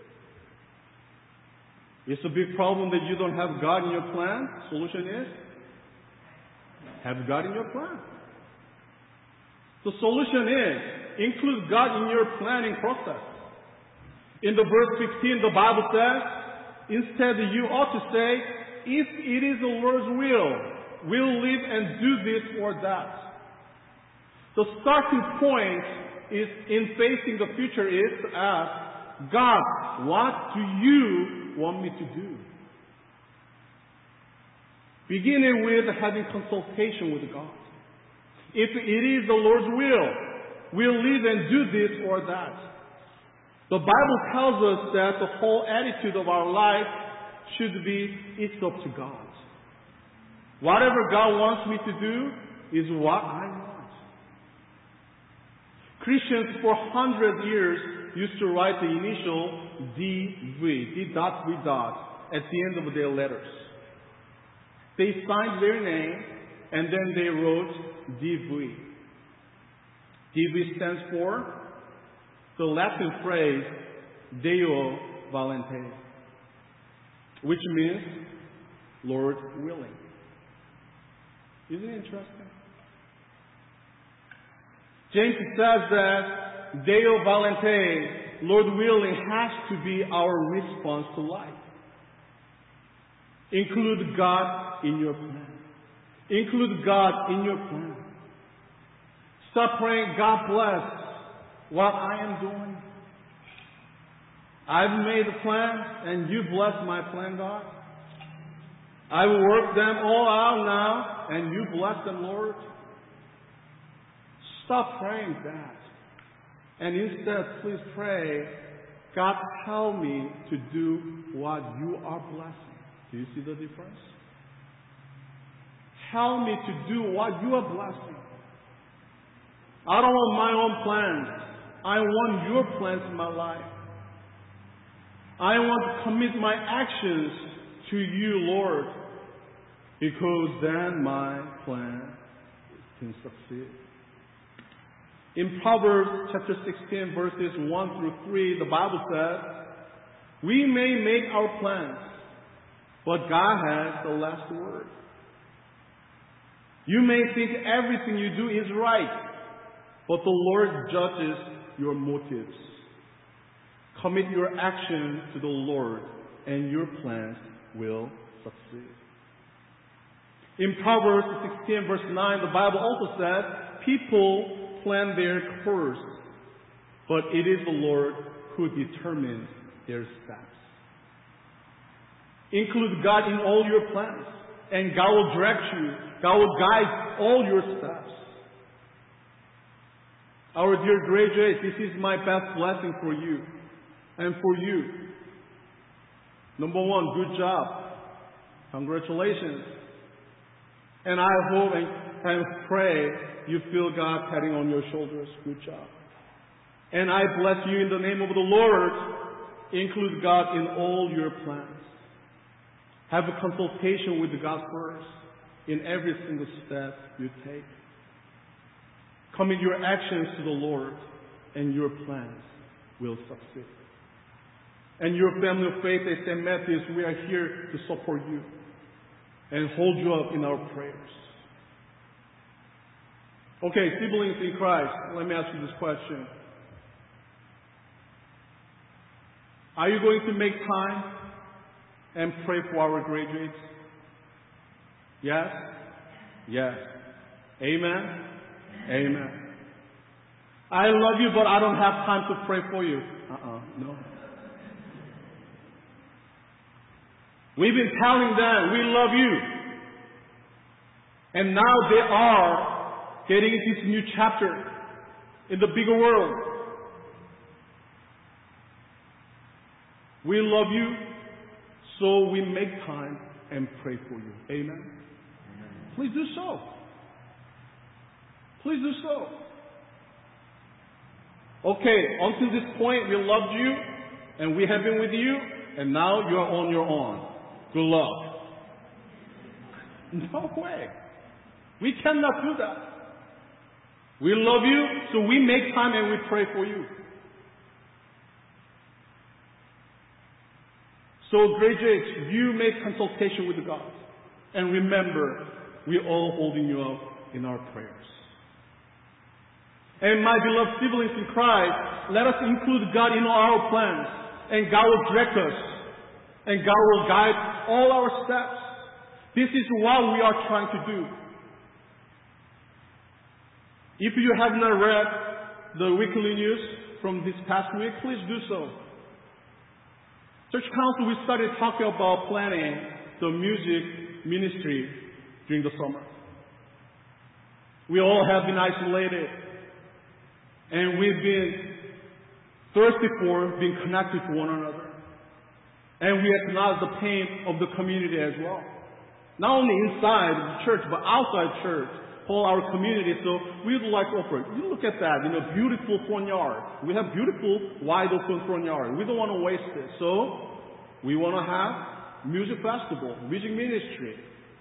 It's a big problem that you don't have God in your plan. Solution is? Have God in your plan. The solution is, include God in your planning process. In the verse fifteen, the Bible says, instead you ought to say, if it is the Lord's will, we'll live and do this or that. The starting point is in facing the future is to ask, God, what do you want me to do? Beginning with having consultation with God. If it is the Lord's will, we'll live and do this or that. The Bible tells us that the whole attitude of our life should be, it's up to God. Whatever God wants me to do is what I want. Christians for hundred years used to write the initial D V, D dot V dot, at the end of their letters. They signed their name and then they wrote D V. D V stands for the Latin phrase Deo volente, which means Lord willing. Isn't it interesting? James says that Deo volente, Lord willing, has to be our response to life. Include God in your plan. Include God in your plan. Stop praying, God bless what I am doing. I've made a plan and you bless my plan, God. I will work them all out now and you bless them, Lord. Stop praying that. And instead, please pray, God, help me to do what you are blessing. Do you see the difference? Help me to do what you are blessing. I don't want my own plans. I want your plans in my life. I want to commit my actions to you, Lord, because then my plan can succeed. In Proverbs chapter sixteen, verses one through three, the Bible says, we may make our plans, but God has the last word. You may think everything you do is right, but the Lord judges your motives. Commit your action to the Lord, and your plans will succeed. In Proverbs sixteen, verse nine, the Bible also says, people plan their course, but it is the Lord who determines their steps. Include God in all your plans, and God will direct you. God will guide all your steps. Our dear graduates, this is my best blessing for you and for you. Number one, good job. Congratulations. And I hope and, and pray you feel God patting on your shoulders. Good job. And I bless you in the name of the Lord. Include God in all your plans. Have a consultation with God first in every single step you take. Commit your actions to the Lord, and your plans will succeed. And your family of faith at Saint Matthew's, we are here to support you. and hold you up in our prayers. Okay, siblings in Christ, let me ask you this question. Are you going to make time and pray for our graduates? Yes? Yes. Amen? Amen. I love you, but I don't have time to pray for you. Uh-uh, no. We've been telling them we love you. And now they are getting into this new chapter in the bigger world. We love you, so we make time and pray for you. Amen? Amen. Please do so. Please do so. Okay, until this point, we loved you, and we have been with you, and now you are on your own. Good luck. No way. We cannot do that. We love you, so we make time and we pray for you. So, graduates, you make consultation with God. And remember, we're all holding you up in our prayers. And my beloved siblings in Christ, let us include God in our plans. And God will direct us. And God will guide all our steps. This is what we are trying to do. If you have not read the weekly news from this past week, please do so. Church Council, we started talking about planning the music ministry during the summer. We all have been isolated. And we've been thirsty for being connected to one another. And we acknowledge the pain of the community as well. Not only inside the church, but outside church, whole our community. So we would like to offer, you look at that, you know, beautiful front yard. We have beautiful, wide open front yard. We don't want to waste it. So we want to have music festival, music ministry.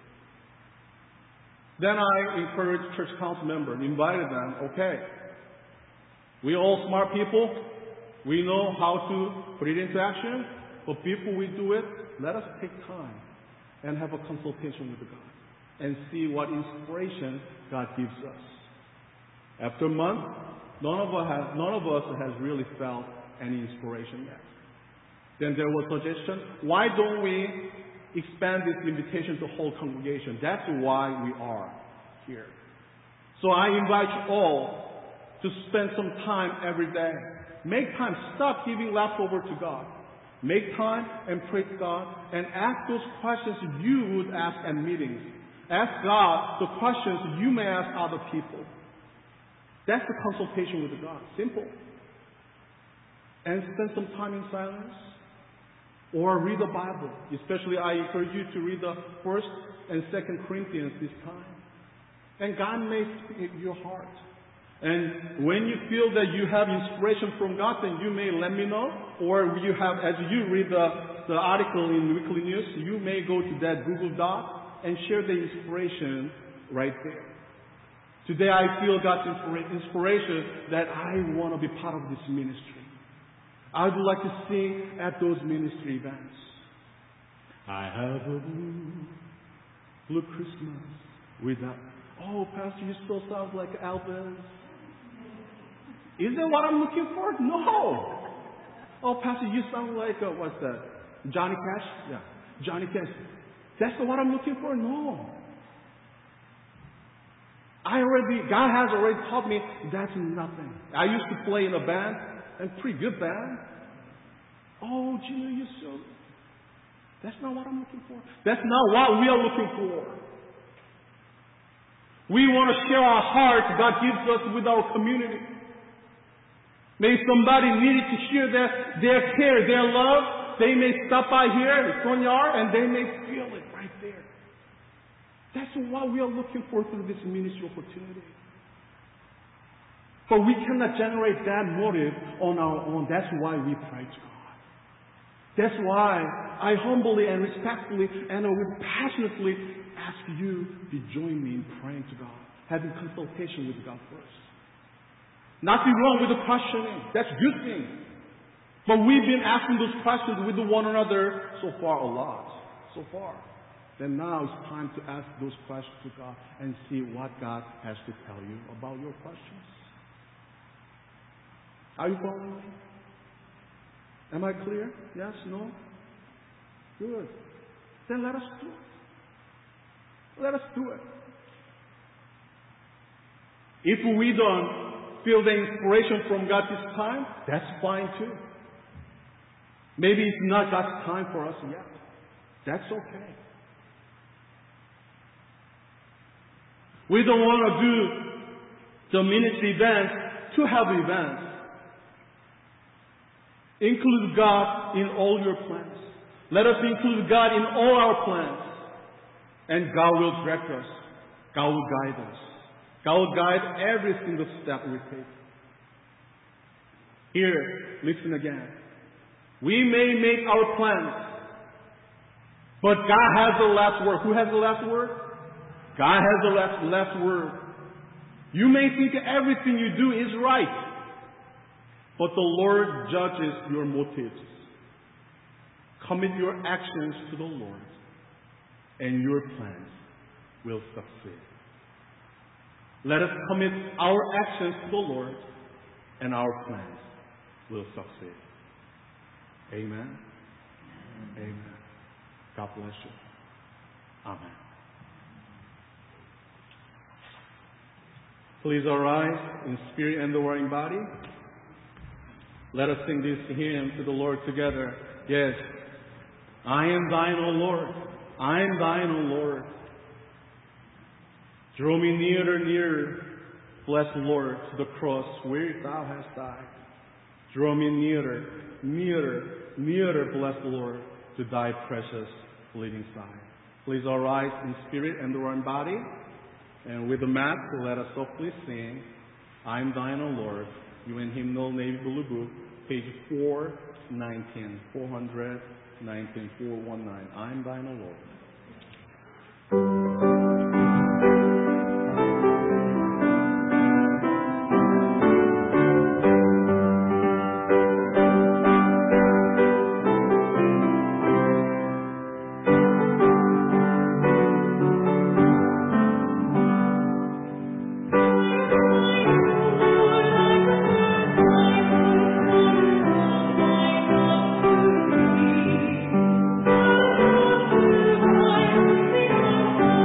Then I encouraged church council members, invited them, okay, we all smart people. We know how to put it into action. But before we do it, let us take time and have a consultation with God and see what inspiration God gives us. After a month, none of us has, none of us has really felt any inspiration yet. Then there was a suggestion, why don't we expand this invitation to whole congregation? That's why we are here. So I invite you all to spend some time every day. Make time. Stop giving leftover to God. Make time and pray to God and ask those questions you would ask at meetings. Ask God the questions you may ask other people. That's the consultation with God. Simple. And spend some time in silence. Or read the Bible. Especially I encourage you to read the First and Second Corinthians this time. And God may speak in your heart. And when you feel that you have inspiration from God, then you may let me know. Or you have, as you read the, the article in Weekly News, you may go to that Google Doc and share the inspiration right there. Today I feel God's inspiration that I want to be part of this ministry. I would like to sing at those ministry events. I have a blue, blue Christmas without... Oh, Pastor, you still sound like Elvis. Is that what I'm looking for? No. Oh, Pastor, you sound like, uh, what's that? Johnny Cash? Yeah, Johnny Cash. That's what I'm looking for? No. I already, God has already taught me that's nothing. I used to play in a band, and pretty good band. Oh, Gino, you're so... That's not what I'm looking for. That's not what we are looking for. We want to share our hearts God gives us with our community. Maybe somebody needed to share their, their care, their love. They may stop by here in the front yard and they may feel it right there. That's what we are looking for through this ministry opportunity. But we cannot generate that motive on our own. That's why we pray to God. That's why I humbly and respectfully and passionately ask you to join me in praying to God, having consultation with God first. Nothing wrong with the questioning. That's a good thing. But we've been asking those questions with one another so far a lot. So far. then now it's time to ask those questions to God and see what God has to tell you about your questions. Are you following me? Am I clear? Yes? No? Good. Then let us do it. Let us do it. If we don't feel the inspiration from God this time, that's fine too. Maybe it's not God's time for us yet. That's okay. We don't want to do the ministry events to have events. Include God in all your plans. Let us include God in all our plans. And God will direct us. God will guide us. God will guide every single step we take. Here, listen again. We may make our plans, but God has the last word. Who has the last word? God has the last, last word. You may think everything you do is right, but the Lord judges your motives. Commit your actions to the Lord, and your plans will succeed. Let us commit our actions to the Lord, and our plans will succeed. Amen. Amen. God bless you. Amen. Please arise in spirit and the word in body. Let us sing this hymn to the Lord together. Yes. I am thine, O Lord. I am thine, O Lord. Draw me nearer, nearer, blessed Lord, to the cross where thou hast died. Draw me nearer, nearer, nearer, blessed Lord, to thy precious bleeding side. Please arise in spirit and the word in body. And with the mat, let us softly sing, I am thine, O Lord. You in hymnal navy blue book, page four nineteen, four nineteen, four nineteen. I am thine, O Lord. Thank you.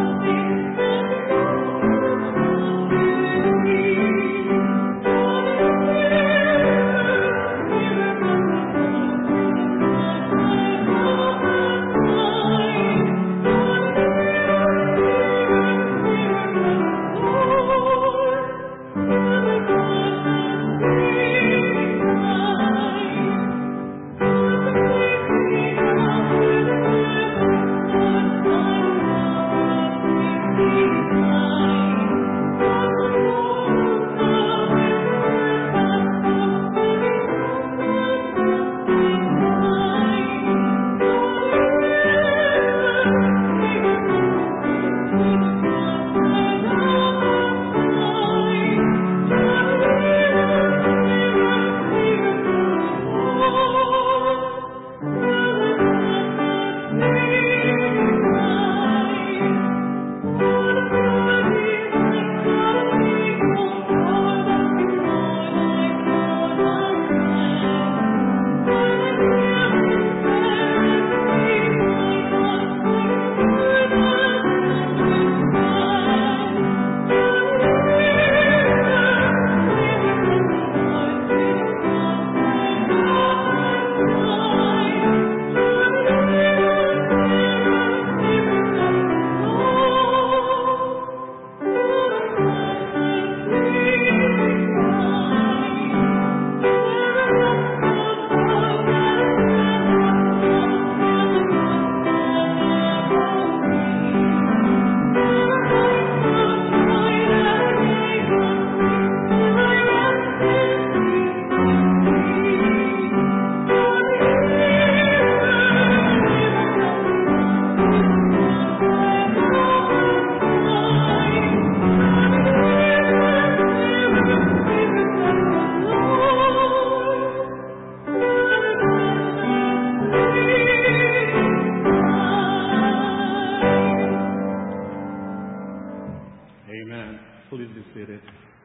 seated.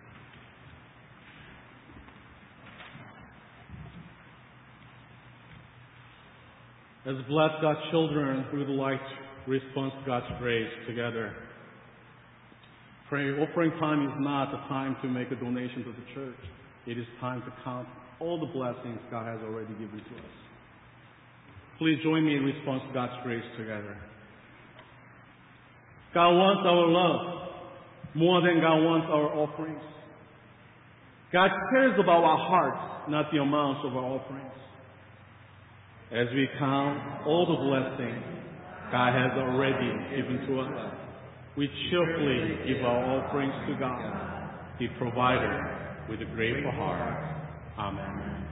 As blessed God's children, we would like to respond to God's grace together. Pray, offering time is not the time to make a donation to the church. It is time to count all the blessings God has already given to us. Please join me in response to God's grace together. God wants our love more than God wants our offerings. God cares about our hearts, not the amounts of our offerings. As we count all the blessings God has already given to us, we cheerfully give our offerings to God, the provider, with a grateful heart. Amen.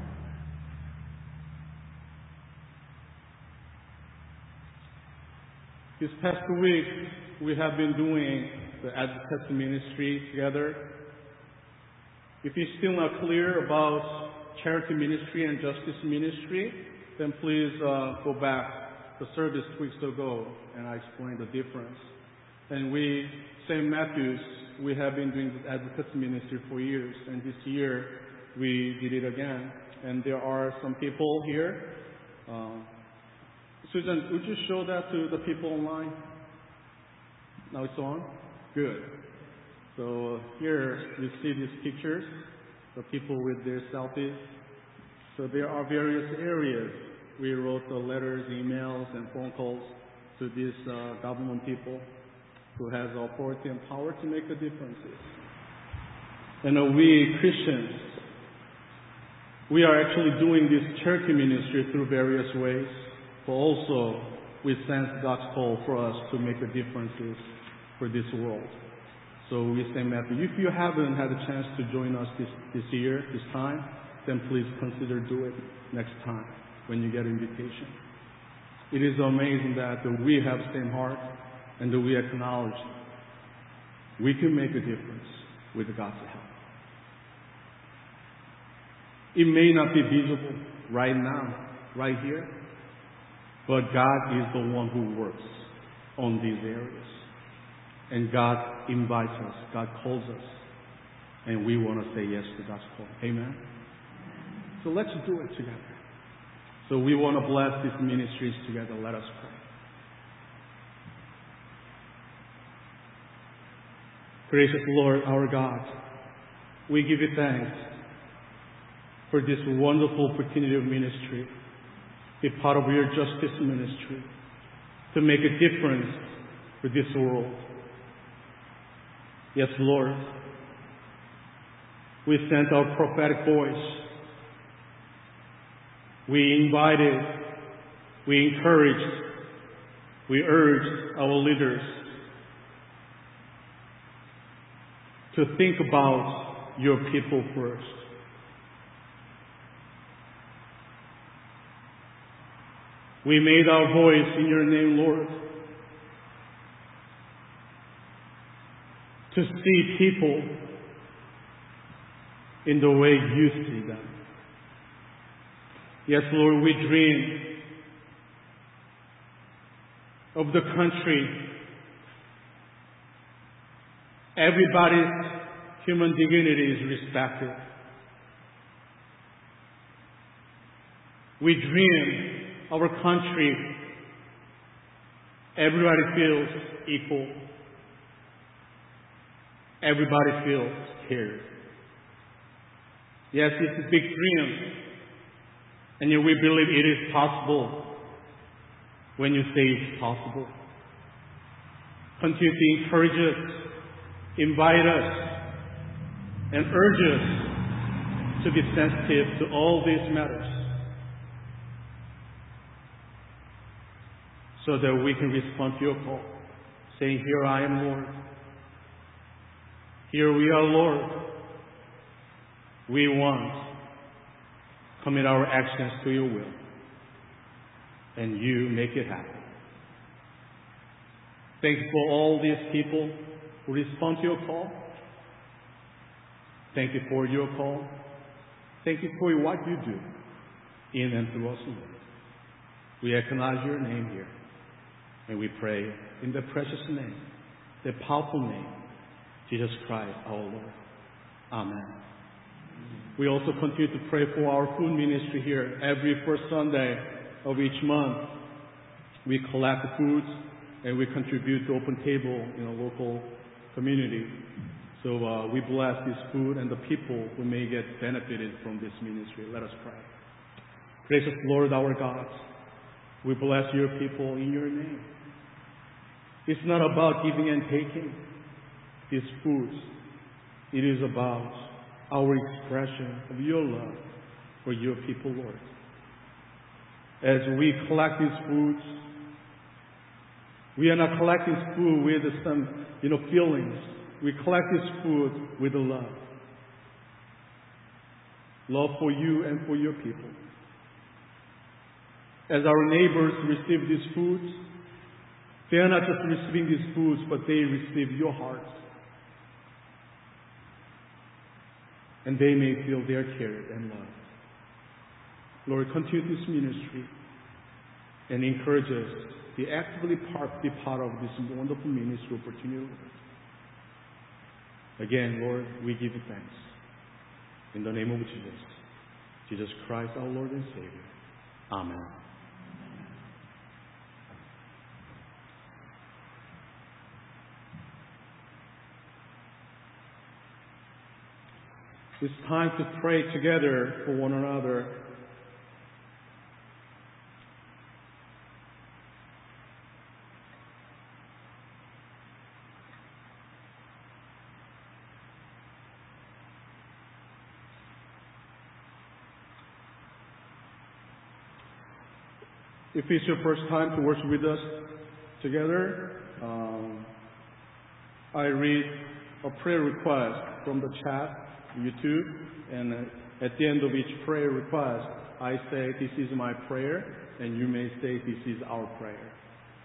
This past week, we have been doing the advocacy ministry together. If you're still not clear about charity ministry and justice ministry, then please uh, go back to service two weeks ago, and I explained the difference. And we, Saint Matthew's, we have been doing the advocacy ministry for years, and this year we did it again. And there are some people here. Uh, Susan, would you show that to the people online? Now it's on? Good. So here you see these pictures, the people with their selfies. So there are various areas. We wrote the letters, emails, and phone calls to these uh, government people who has authority and power to make the differences. And uh, we Christians, we are actually doing this charity ministry through various ways, but also we sense God's call for us to make the differences for this world. So we say, Matthew, if you haven't had a chance to join us this, this year, this time, then please consider do it next time when you get an invitation. It is amazing that we have the same heart and that we acknowledge we can make a difference with God's help. It may not be visible right now, right here, but God is the one who works on these areas. And God invites us, God calls us, and we want to say yes to God's call. Amen? So let's do it together. So we want to bless these ministries together. Let us pray. Gracious Lord, our God, we give you thanks for this wonderful opportunity of ministry, be part of your justice ministry, to make a difference for this world. Yes, Lord, we sent our prophetic voice. We invited, we encouraged, we urged our leaders to think about your people first. We made our voice in your name, Lord, to see people in the way you see them. Yes, Lord, we dream of the country everybody's human dignity is respected. We dream our country everybody feels equal. Everybody feels cared. Yes, it's a big dream. And yet we believe it is possible when you say it's possible. Continue to encourage us, invite us, and urge us to be sensitive to all these matters so that we can respond to your call, saying, here I am, Lord. Here we are, Lord. We want to commit our actions to your will, and you make it happen. Thank you for all these people who respond to your call. Thank you for your call. Thank you for what you do in and through us, Lord. We acknowledge your name here, and we pray in the precious name, the powerful name, Jesus Christ, our Lord. Amen. We also continue to pray for our food ministry here. Every first Sunday of each month, we collect foods and we contribute to Open Table in a local community. So uh, we bless this food and the people who may get benefited from this ministry. Let us pray. Gracious Lord, our God, we bless your people in your name. It's not about giving and taking these foods. It is about our expression of your love for your people, Lord. As we collect these foods, we are not collecting food with some, you know, feelings. We collect this food with love. Love for you and for your people. As our neighbors receive these foods, they are not just receiving these foods, but they receive your heart. And they may feel they are cared and loved. Lord, continue this ministry and encourage us to actively part, be part of this wonderful ministry opportunity. Again, Lord, we give you thanks. In the name of Jesus, Jesus Christ, our Lord and Savior. Amen. It's time to pray together for one another. If it's your first time to worship with us together, um, I read a prayer request from the chat, YouTube, and uh, at the end of each prayer request, I say, this is my prayer, and you may say, this is our prayer.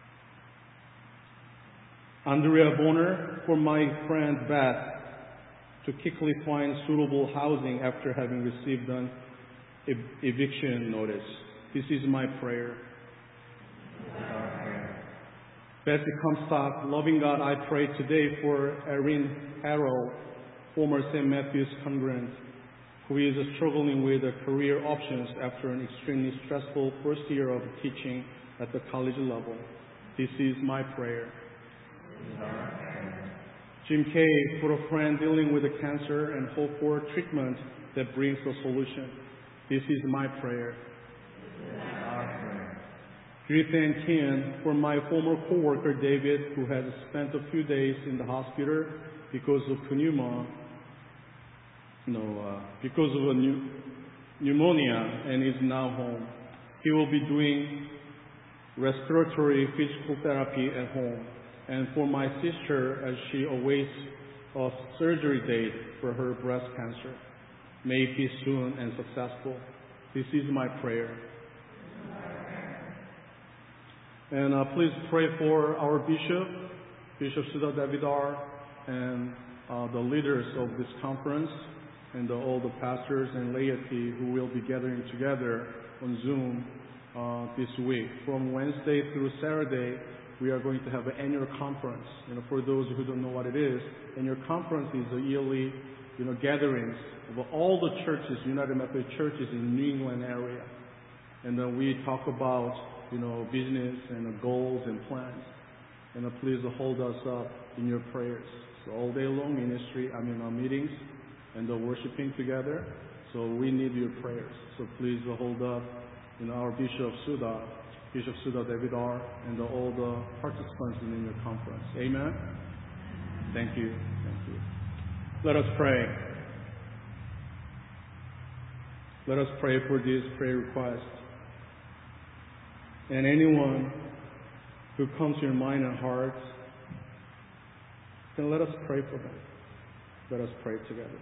Andrea Bonner, for my friend Beth, to quickly find suitable housing after having received an ev- eviction notice. This is my prayer. Betsy Comstock, loving God, I pray today for Erin Harrell, former Saint Matthew's congregant, who is struggling with career options after an extremely stressful first year of teaching at the college level. This is my prayer. Jim Kay, for a friend dealing with cancer and hope for treatment that brings a solution. This is my prayer. Griffin Kin, for my former co-worker David, who has spent a few days in the hospital because of pneumonia, no, uh, because of a new, pneumonia, and is now home. He will be doing respiratory physical therapy at home. And for my sister, as she awaits a surgery date for her breast cancer, may it be soon and successful. This is my prayer. And uh, please pray for our bishop, Bishop Sudha Davidar, and uh, the leaders of this conference, and the, all the pastors and laity who will be gathering together on Zoom uh, this week. From Wednesday through Saturday, we are going to have an annual conference. You know, for those who don't know what it is, annual conference is a yearly, you know, gatherings of all the churches, United Methodist churches in the New England area, and then we talk about, you know, business and uh, goals and plans. And uh, please uh, hold us up in your prayers. So all day long ministry, I mean our meetings and the worshiping together. So we need your prayers. So please uh, hold up, you know, our Bishop Sudha, Bishop Sudha Davidar, and uh, all the participants in your conference. Amen. Thank you. Thank you. Let us pray. Let us pray for this prayer request. And anyone who comes to your mind and heart, then let us pray for them. Let us pray together.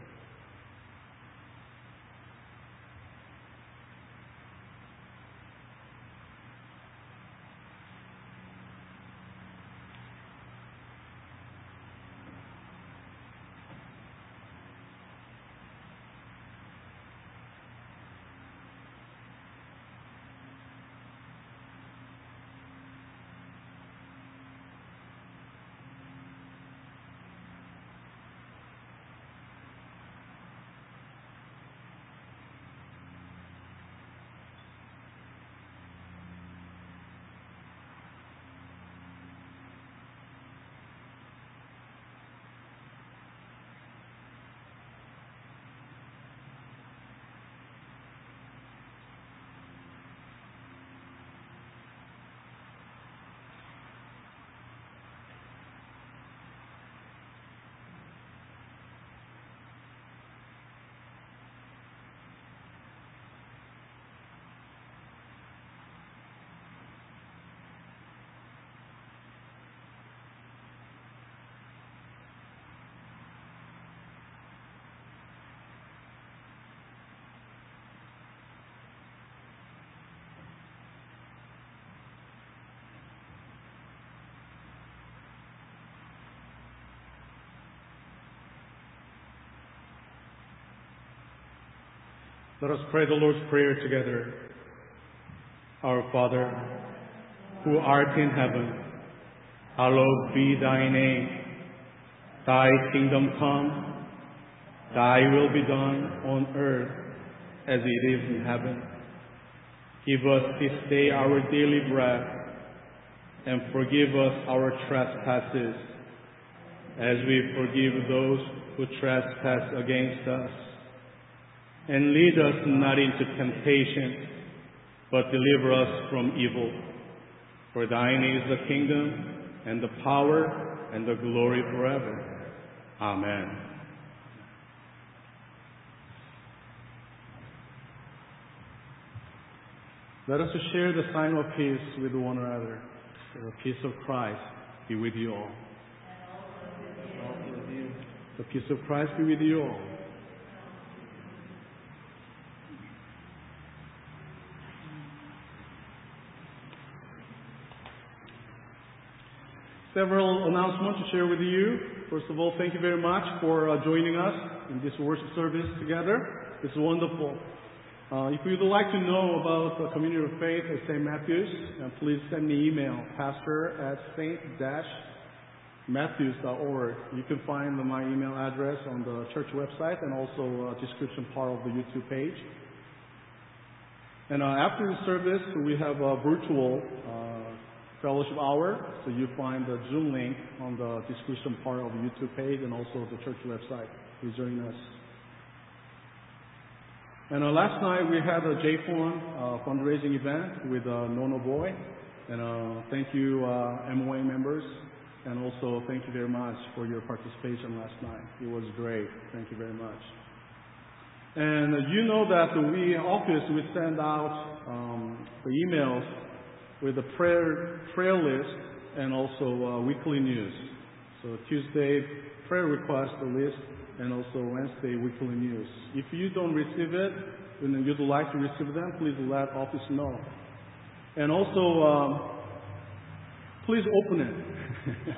Let us pray the Lord's Prayer together. Our Father, who art in heaven, hallowed be thy name. Thy kingdom come, thy will be done on earth as it is in heaven. Give us this day our daily bread, and forgive us our trespasses, as we forgive those who trespass against us. And lead us not into temptation, but deliver us from evil. For thine is the kingdom, and the power, and the glory forever. Amen. Let us share the sign of peace with one another. The peace of Christ be with you all. The peace of Christ be with you all. Several announcements to share with you. First of all, thank you very much for uh, joining us in this worship service together. It's wonderful. Uh, if you'd like to know about the Community of Faith at Saint Matthew's, uh, please send me email, pastor at saint matthews dot org. You can find my email address on the church website and also uh, description part of the YouTube page. And uh, after the service, we have a virtual uh, fellowship hour, so you find the Zoom link on the description part of the YouTube page and also the church website. Please join us. And uh, last night we had a J FON uh, fundraising event with uh, Nono Boy. And uh, thank you, uh, M O A members. And also thank you very much for your participation last night. It was great. Thank you very much. And uh, you know that we office, we send out um, the emails with a prayer prayer list and also uh, weekly news. So Tuesday, prayer request list, and also Wednesday, weekly news. If you don't receive it, and you'd like to receive them, please let office know. And also, um, please open it.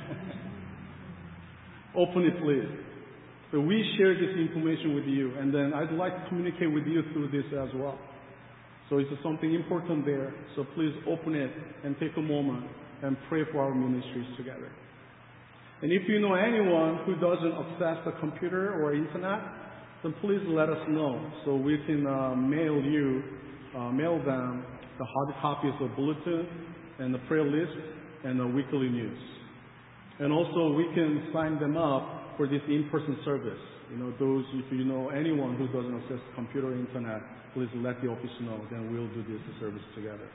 Open it, please. So we share this information with you, and then I'd like to communicate with you through this as well. So it's something important there. So please open it and take a moment and pray for our ministries together. And if you know anyone who doesn't access the computer or internet, then please let us know so we can uh, mail you, uh, mail them the hard copies of bulletin and the prayer list and the weekly news. And also we can sign them up for this in-person service. You know, those, if you know anyone who doesn't access computer or internet, please let the office know, then we'll do this service together.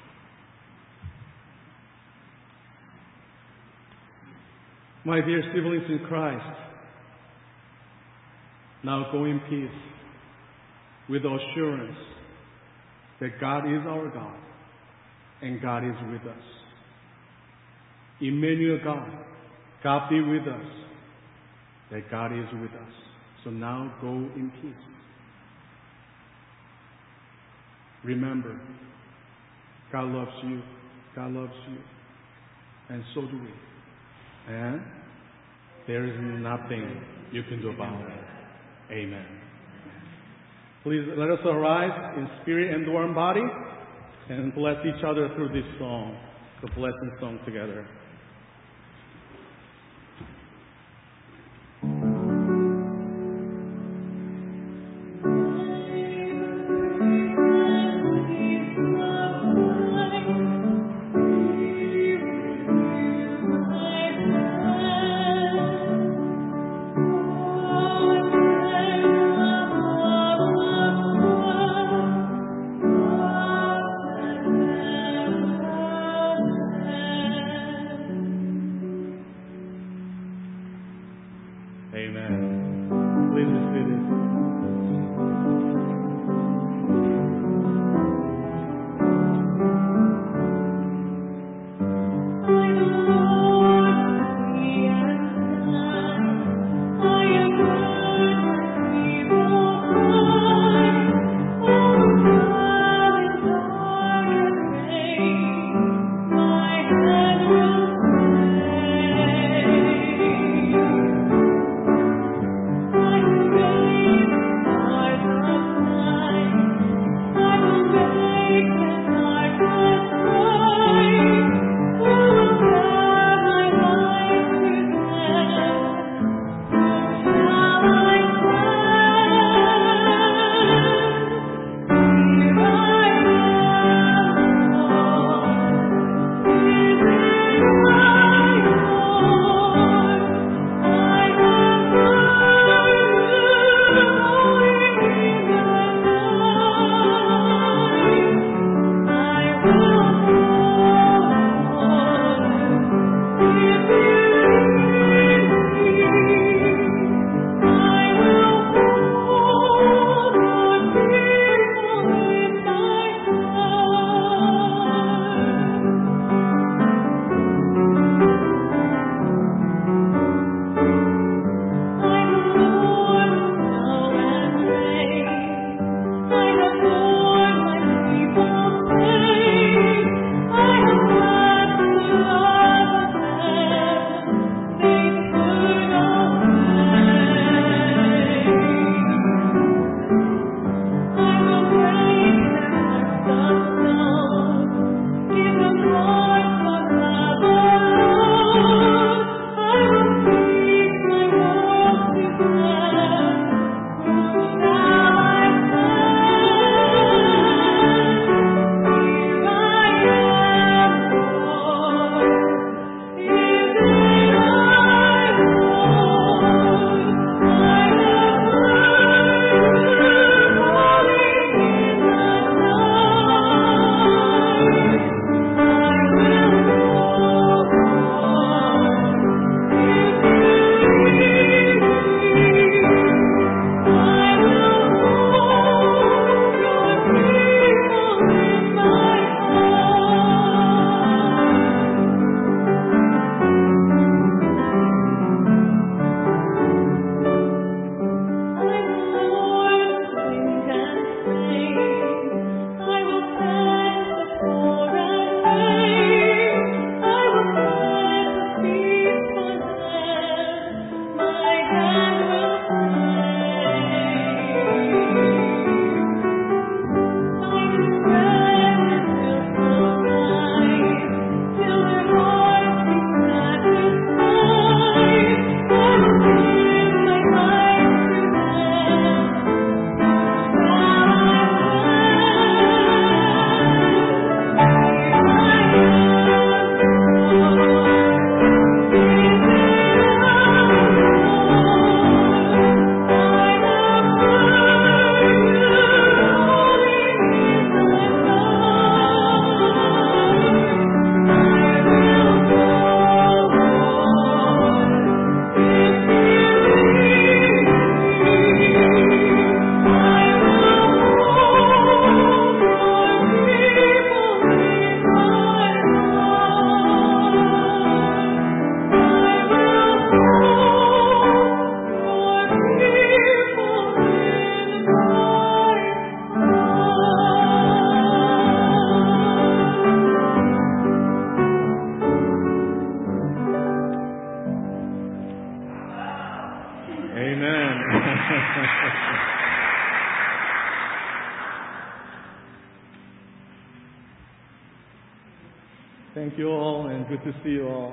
My dear siblings in Christ, now go in peace with the assurance that God is our God and God is with us. Emmanuel God, God be with us, that God is with us. So now go in peace. Remember, God loves you, God loves you, and so do we. And there is nothing you can do about it. Amen. Please let us arise in spirit and warm body and bless each other through this song, the blessing song together. Thank you all, and good to see you all.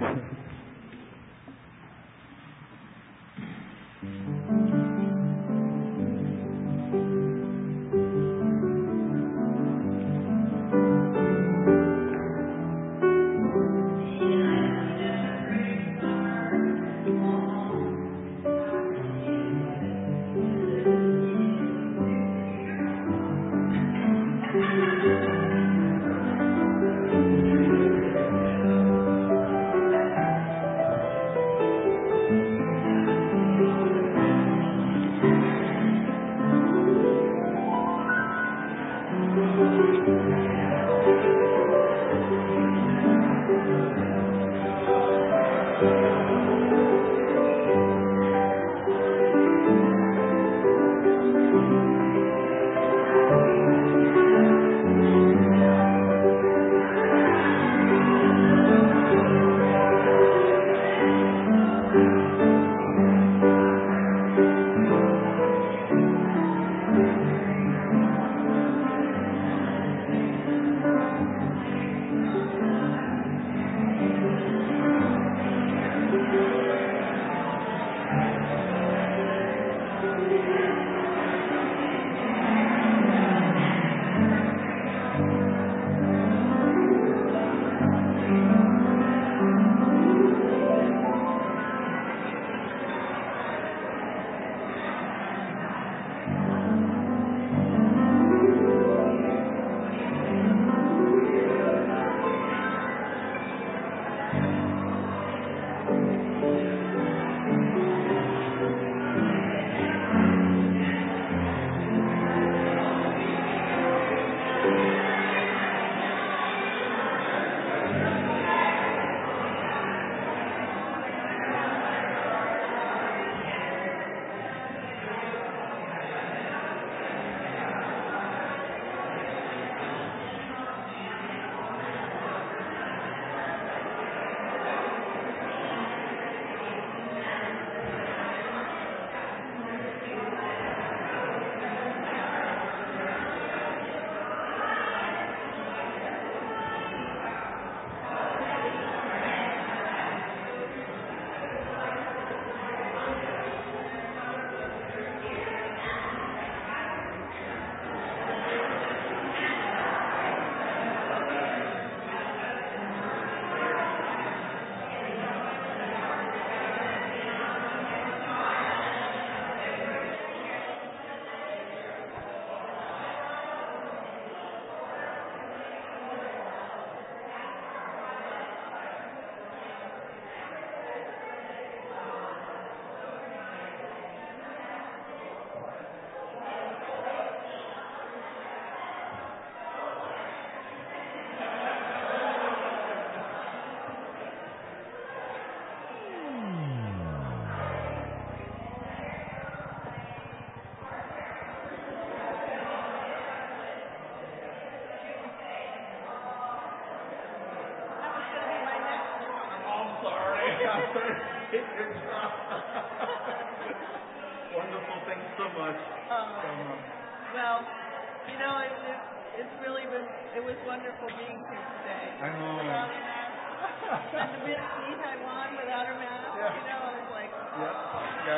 Wonderful, thanks so much. Um, so much. Well, you know, it, it, it's really been, it was wonderful being here today. I know. Without a mask. And to meet see Taiwan without a mask, Yeah. you know, I was like, Yeah, yeah,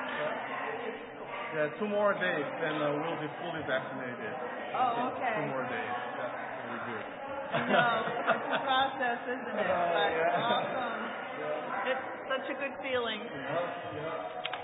yeah. Yeah, two more days, then uh, we'll be fully vaccinated. oh, okay. Two more days. That's really good. No, it's a process, isn't it? Oh, But yeah. awesome. Yeah. It's such a good feeling. Yeah, yeah.